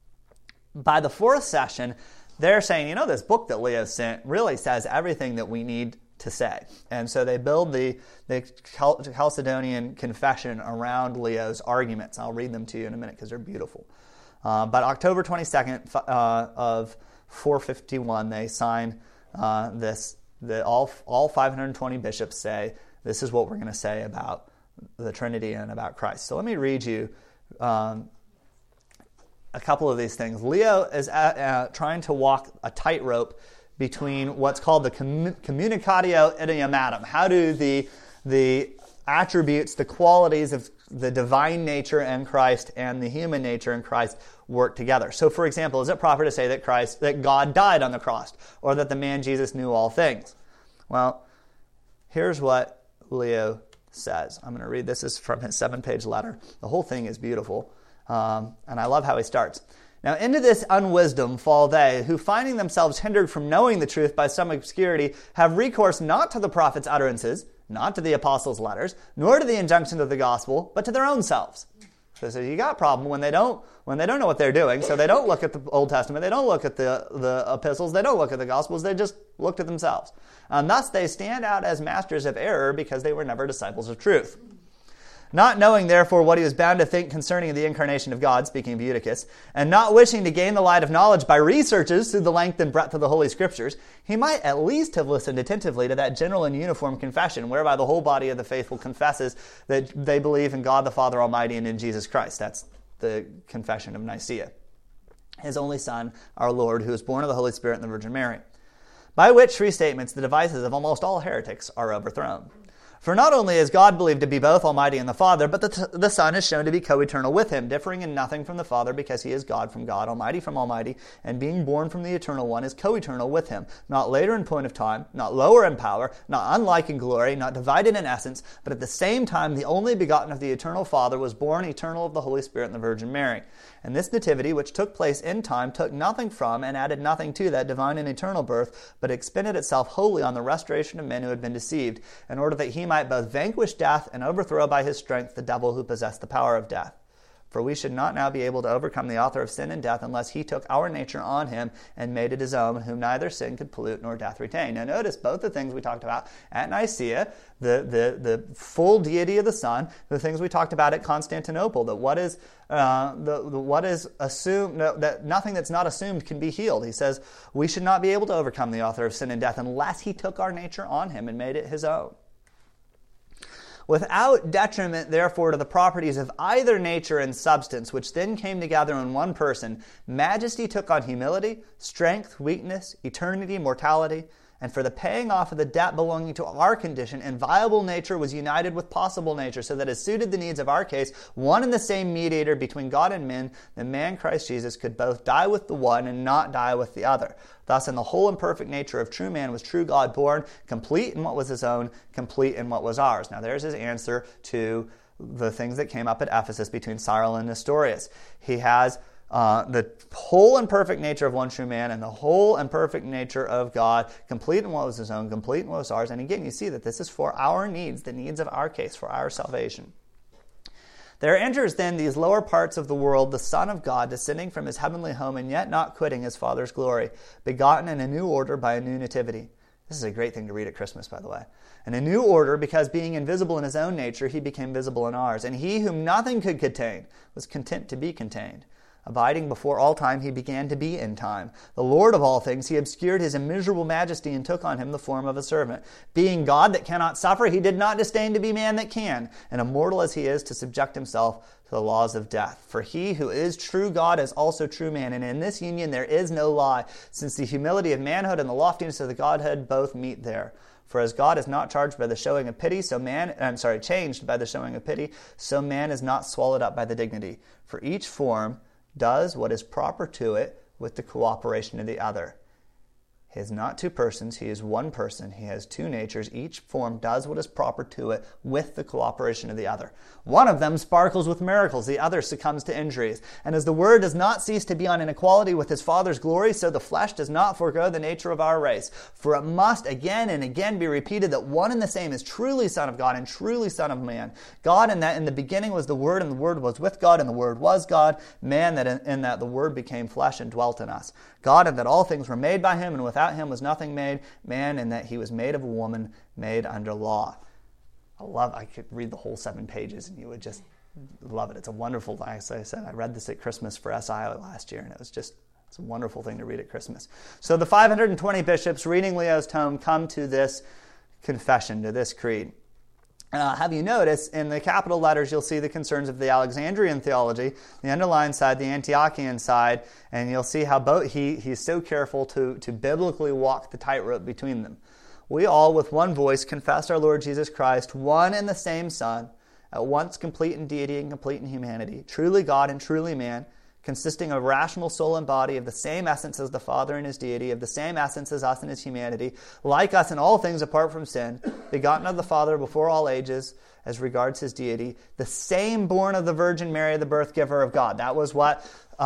By the fourth session, they're saying, this book that Leo sent really says everything that we need to say. And so they build the Chalcedonian Confession around Leo's arguments. I'll read them to you in a minute because they're beautiful. But October 22nd of 451, they sign this. All 520 bishops say, this is what we're going to say about the Trinity and about Christ. So let me read you a a couple of these things. Leo is trying to walk a tightrope between what's called the communicatio idiomatum. How do the attributes, the qualities of the divine nature in Christ and the human nature in Christ work together? So, for example, is it proper to say that God died on the cross, or that the man Jesus knew all things? Well, here's what Leo says. I'm going to read this. This is from his 7-page letter. The whole thing is beautiful, and I love how he starts. Now, into this unwisdom fall they, who finding themselves hindered from knowing the truth by some obscurity, have recourse not to the prophets' utterances, not to the apostles' letters, nor to the injunction of the gospel, but to their own selves. So you got a problem when they don't know what they're doing. So they don't look at the Old Testament, they don't look at the epistles, they don't look at the gospels, they just look to themselves. And thus they stand out as masters of error because they were never disciples of truth. Not knowing, therefore, what he was bound to think concerning the incarnation of God, speaking of Eutychus, and not wishing to gain the light of knowledge by researches through the length and breadth of the Holy Scriptures, he might at least have listened attentively to that general and uniform confession, whereby the whole body of the faithful confesses that they believe in God the Father Almighty and in Jesus Christ. That's the confession of Nicaea. His only Son, our Lord, who was born of the Holy Spirit and the Virgin Mary. By which three statements the devices of almost all heretics are overthrown. For not only is God believed to be both Almighty and the Father, but the Son is shown to be co-eternal with him, differing in nothing from the Father, because he is God from God, Almighty from Almighty, and being born from the Eternal One is co-eternal with him, not later in point of time, not lower in power, not unlike in glory, not divided in essence, but at the same time the only begotten of the Eternal Father was born eternal of the Holy Spirit and the Virgin Mary. And this nativity, which took place in time, took nothing from and added nothing to that divine and eternal birth, but expended itself wholly on the restoration of men who had been deceived, in order that he might both vanquish death and overthrow by his strength the devil who possessed the power of death. For we should not now be able to overcome the author of sin and death unless he took our nature on him and made it his own, whom neither sin could pollute nor death retain. Now notice both the things we talked about at Nicaea, the full deity of the Son, the things we talked about at Constantinople, that what is assumed, that nothing that's not assumed can be healed. He says we should not be able to overcome the author of sin and death unless he took our nature on him and made it his own. Without detriment, therefore, to the properties of either nature and substance, which then came together in one person, majesty took on humility, strength, weakness, eternity, mortality, and for the paying off of the debt belonging to our condition, inviolable nature was united with possible nature, so that as suited the needs of our case, one and the same mediator between God and men, the man Christ Jesus, could both die with the one and not die with the other. Thus, in the whole and perfect nature of true man was true God born, complete in what was his own, complete in what was ours. Now, there's his answer to the things that came up at Ephesus between Cyril and Nestorius. He has the whole and perfect nature of one true man and the whole and perfect nature of God, complete in what was his own, complete in what was ours. And again, you see that this is for our needs, the needs of our case, for our salvation. There enters then these lower parts of the world the Son of God, descending from his heavenly home and yet not quitting his Father's glory, begotten in a new order by a new nativity. This is a great thing to read at Christmas, by the way. In a new order, because being invisible in his own nature, he became visible in ours. And he whom nothing could contain was content to be contained. Abiding before all time, he began to be in time. The Lord of all things, he obscured his immeasurable majesty and took on him the form of a servant. Being God that cannot suffer, he did not disdain to be man that can, and immortal as he is, to subject himself to the laws of death. For he who is true God is also true man, and in this union there is no lie, since the humility of manhood and the loftiness of the Godhead both meet there. For as God is not charged by the showing of pity, changed by the showing of pity, so man is not swallowed up by the dignity. For each form does what is proper to it with the cooperation of the other. He is not two persons, he is one person. He has two natures. Each form does what is proper to it with the cooperation of the other. One of them sparkles with miracles, the other succumbs to injuries. And as the Word does not cease to be on an equality with his Father's glory, so the flesh does not forego the nature of our race. For it must again and again be repeated that one and the same is truly Son of God and truly Son of man. God, in that in the beginning was the Word, and the Word was with God, and the Word was God. Man, that in that the Word became flesh and dwelt in us. God, in that all things were made by him, and without him was nothing made. Man, in that he was made of a woman, made under law. I could read the whole 7 pages and you would just love it. It's a wonderful, as I said, I read this at Christmas for SI last year, and it's a wonderful thing to read at Christmas. So the 520 bishops reading Leo's tome come to this confession, to this creed. have you notice in the capital letters you'll see the concerns of the Alexandrian theology, the underlined side, the Antiochian side, and you'll see how both he's so careful to biblically walk the tightrope between them. We all with one voice confess our Lord Jesus Christ, one and the same Son, at once complete in deity and complete in humanity, truly God and truly man, consisting of rational soul and body, of the same essence as the Father in his deity, of the same essence as us in his humanity, like us in all things apart from sin, begotten of the Father before all ages, as regards his deity, the same born of the Virgin Mary, the birth giver of God. That was what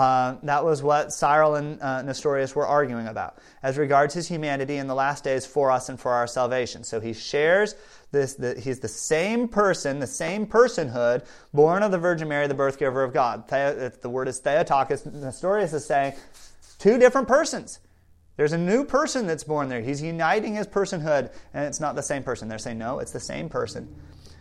Cyril and Nestorius were arguing about. As regards his humanity in the last days for us and for our salvation. So he shares this, he's the same person, the same personhood, born of the Virgin Mary, the birth giver of God. The word is Theotokos. Nestorius is saying two different persons. There's a new person that's born there. He's uniting his personhood, and it's not the same person. They're saying, no, it's the same person.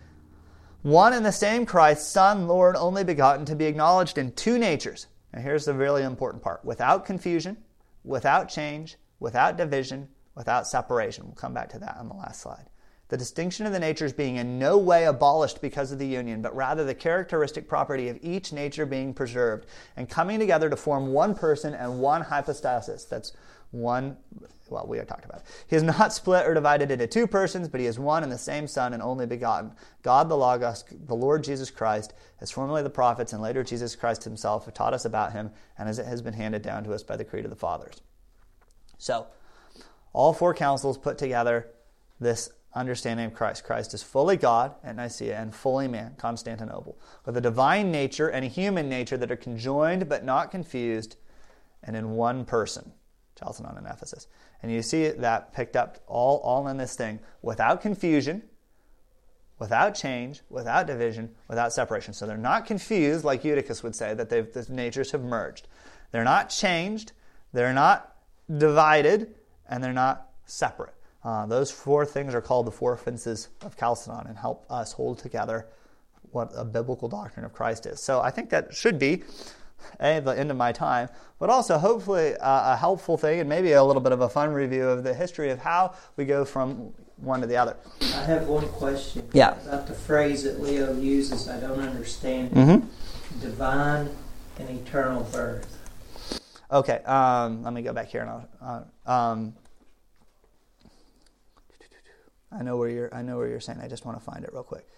One and the same Christ, Son, Lord, only begotten, to be acknowledged in two natures. And here's the really important part. Without confusion, without change, without division, without separation. We'll come back to that on the last slide. The distinction of the natures being in no way abolished because of the union, but rather the characteristic property of each nature being preserved and coming together to form one person and one hypostasis. That's one, well, we have talked about it. He is not split or divided into two persons, but he is one and the same Son and only begotten. God the Logos, the Lord Jesus Christ, as formerly the prophets and later Jesus Christ himself have taught us about him, and as it has been handed down to us by the creed of the fathers. So, all four councils put together this understanding of Christ. Christ is fully God at Nicaea and fully man, Constantinople, with a divine nature and a human nature that are conjoined but not confused and in one person, Chalcedon and Ephesus. And you see that picked up all in this thing, without confusion, without change, without division, without separation. So they're not confused, like Eutychus would say, that the natures have merged. They're not changed, they're not divided, and they're not separate. Those four things are called the four offenses of Chalcedon and help us hold together what a biblical doctrine of Christ is. So I think that should be the end of my time, but also hopefully a helpful thing and maybe a little bit of a fun review of the history of how we go from one to the other. I have one question. Yeah. About the phrase that Leo uses. I don't understand it. Mm-hmm. Divine and eternal birth. Okay, let me go back here and I know where you're saying. I just want to find it real quick.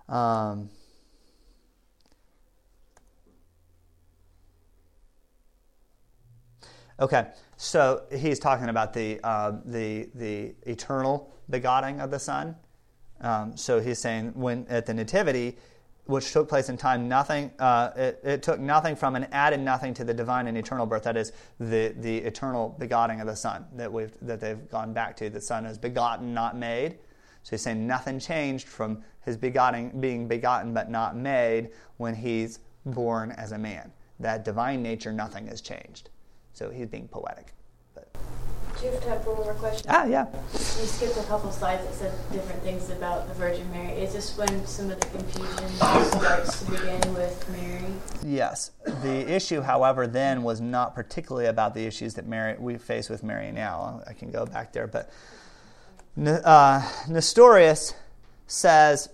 Okay, so he's talking about the eternal begetting of the Son. So he's saying when at the Nativity, which took place in time, it took nothing from and added nothing to the divine and eternal birth. That is the eternal begetting of the Son that they've gone back to. The Son is begotten, not made. So he's saying nothing changed from his being begotten but not made when he's born as a man. That divine nature, nothing has changed. So he's being poetic. Do you have time for one more question? Yeah. You skipped a couple slides that said different things about the Virgin Mary. Is this when some of the confusion starts to begin with Mary? Yes. The issue, however, then was not particularly about the issues that we face with Mary now. I can go back there. But Nestorius says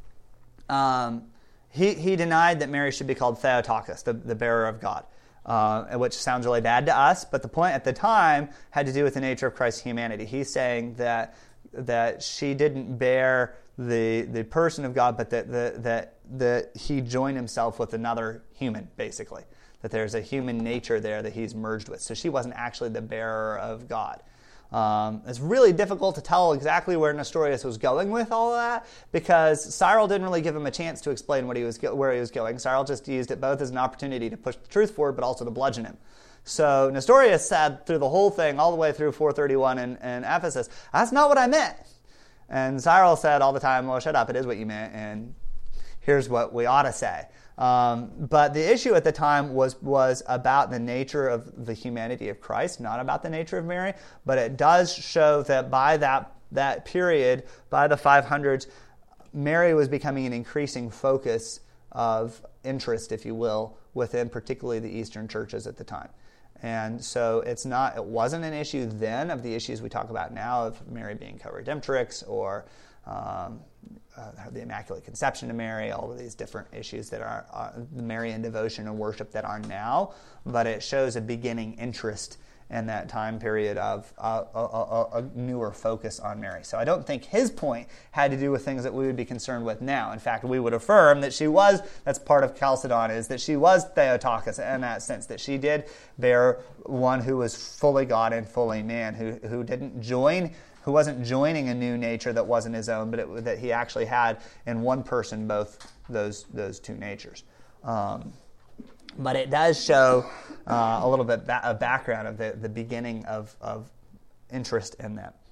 he denied that Mary should be called Theotokos, the bearer of God. Which sounds really bad to us, but the point at the time had to do with the nature of Christ's humanity. He's saying that she didn't bear the person of God, but that he joined himself with another human, basically. That there's a human nature there that he's merged with. So she wasn't actually the bearer of God. It's really difficult to tell exactly where Nestorius was going with all of that because Cyril didn't really give him a chance to explain where he was going. Cyril just used it both as an opportunity to push the truth forward but also to bludgeon him. So Nestorius said through the whole thing, all the way through 431 in Ephesus, that's not what I meant. And Cyril said all the time, well, shut up, it is what you meant, and here's what we ought to say. But the issue at the time was about the nature of the humanity of Christ, not about the nature of Mary. But it does show that by that period, by the 500s, Mary was becoming an increasing focus of interest, if you will, within particularly the Eastern churches at the time. And so it wasn't an issue then of the issues we talk about now of Mary being co-redemptrix or the Immaculate Conception of Mary, all of these different issues that are the Marian devotion and worship that are now, but it shows a beginning interest in that time period of a newer focus on Mary. So I don't think his point had to do with things that we would be concerned with now. In fact, we would affirm that that's part of Chalcedon, is that she was Theotokos in that sense, that she did bear one who was fully God and fully man, who wasn't joining a new nature that wasn't his own, but that he actually had in one person both those two natures. But it does show a little bit of background of the beginning of interest in that.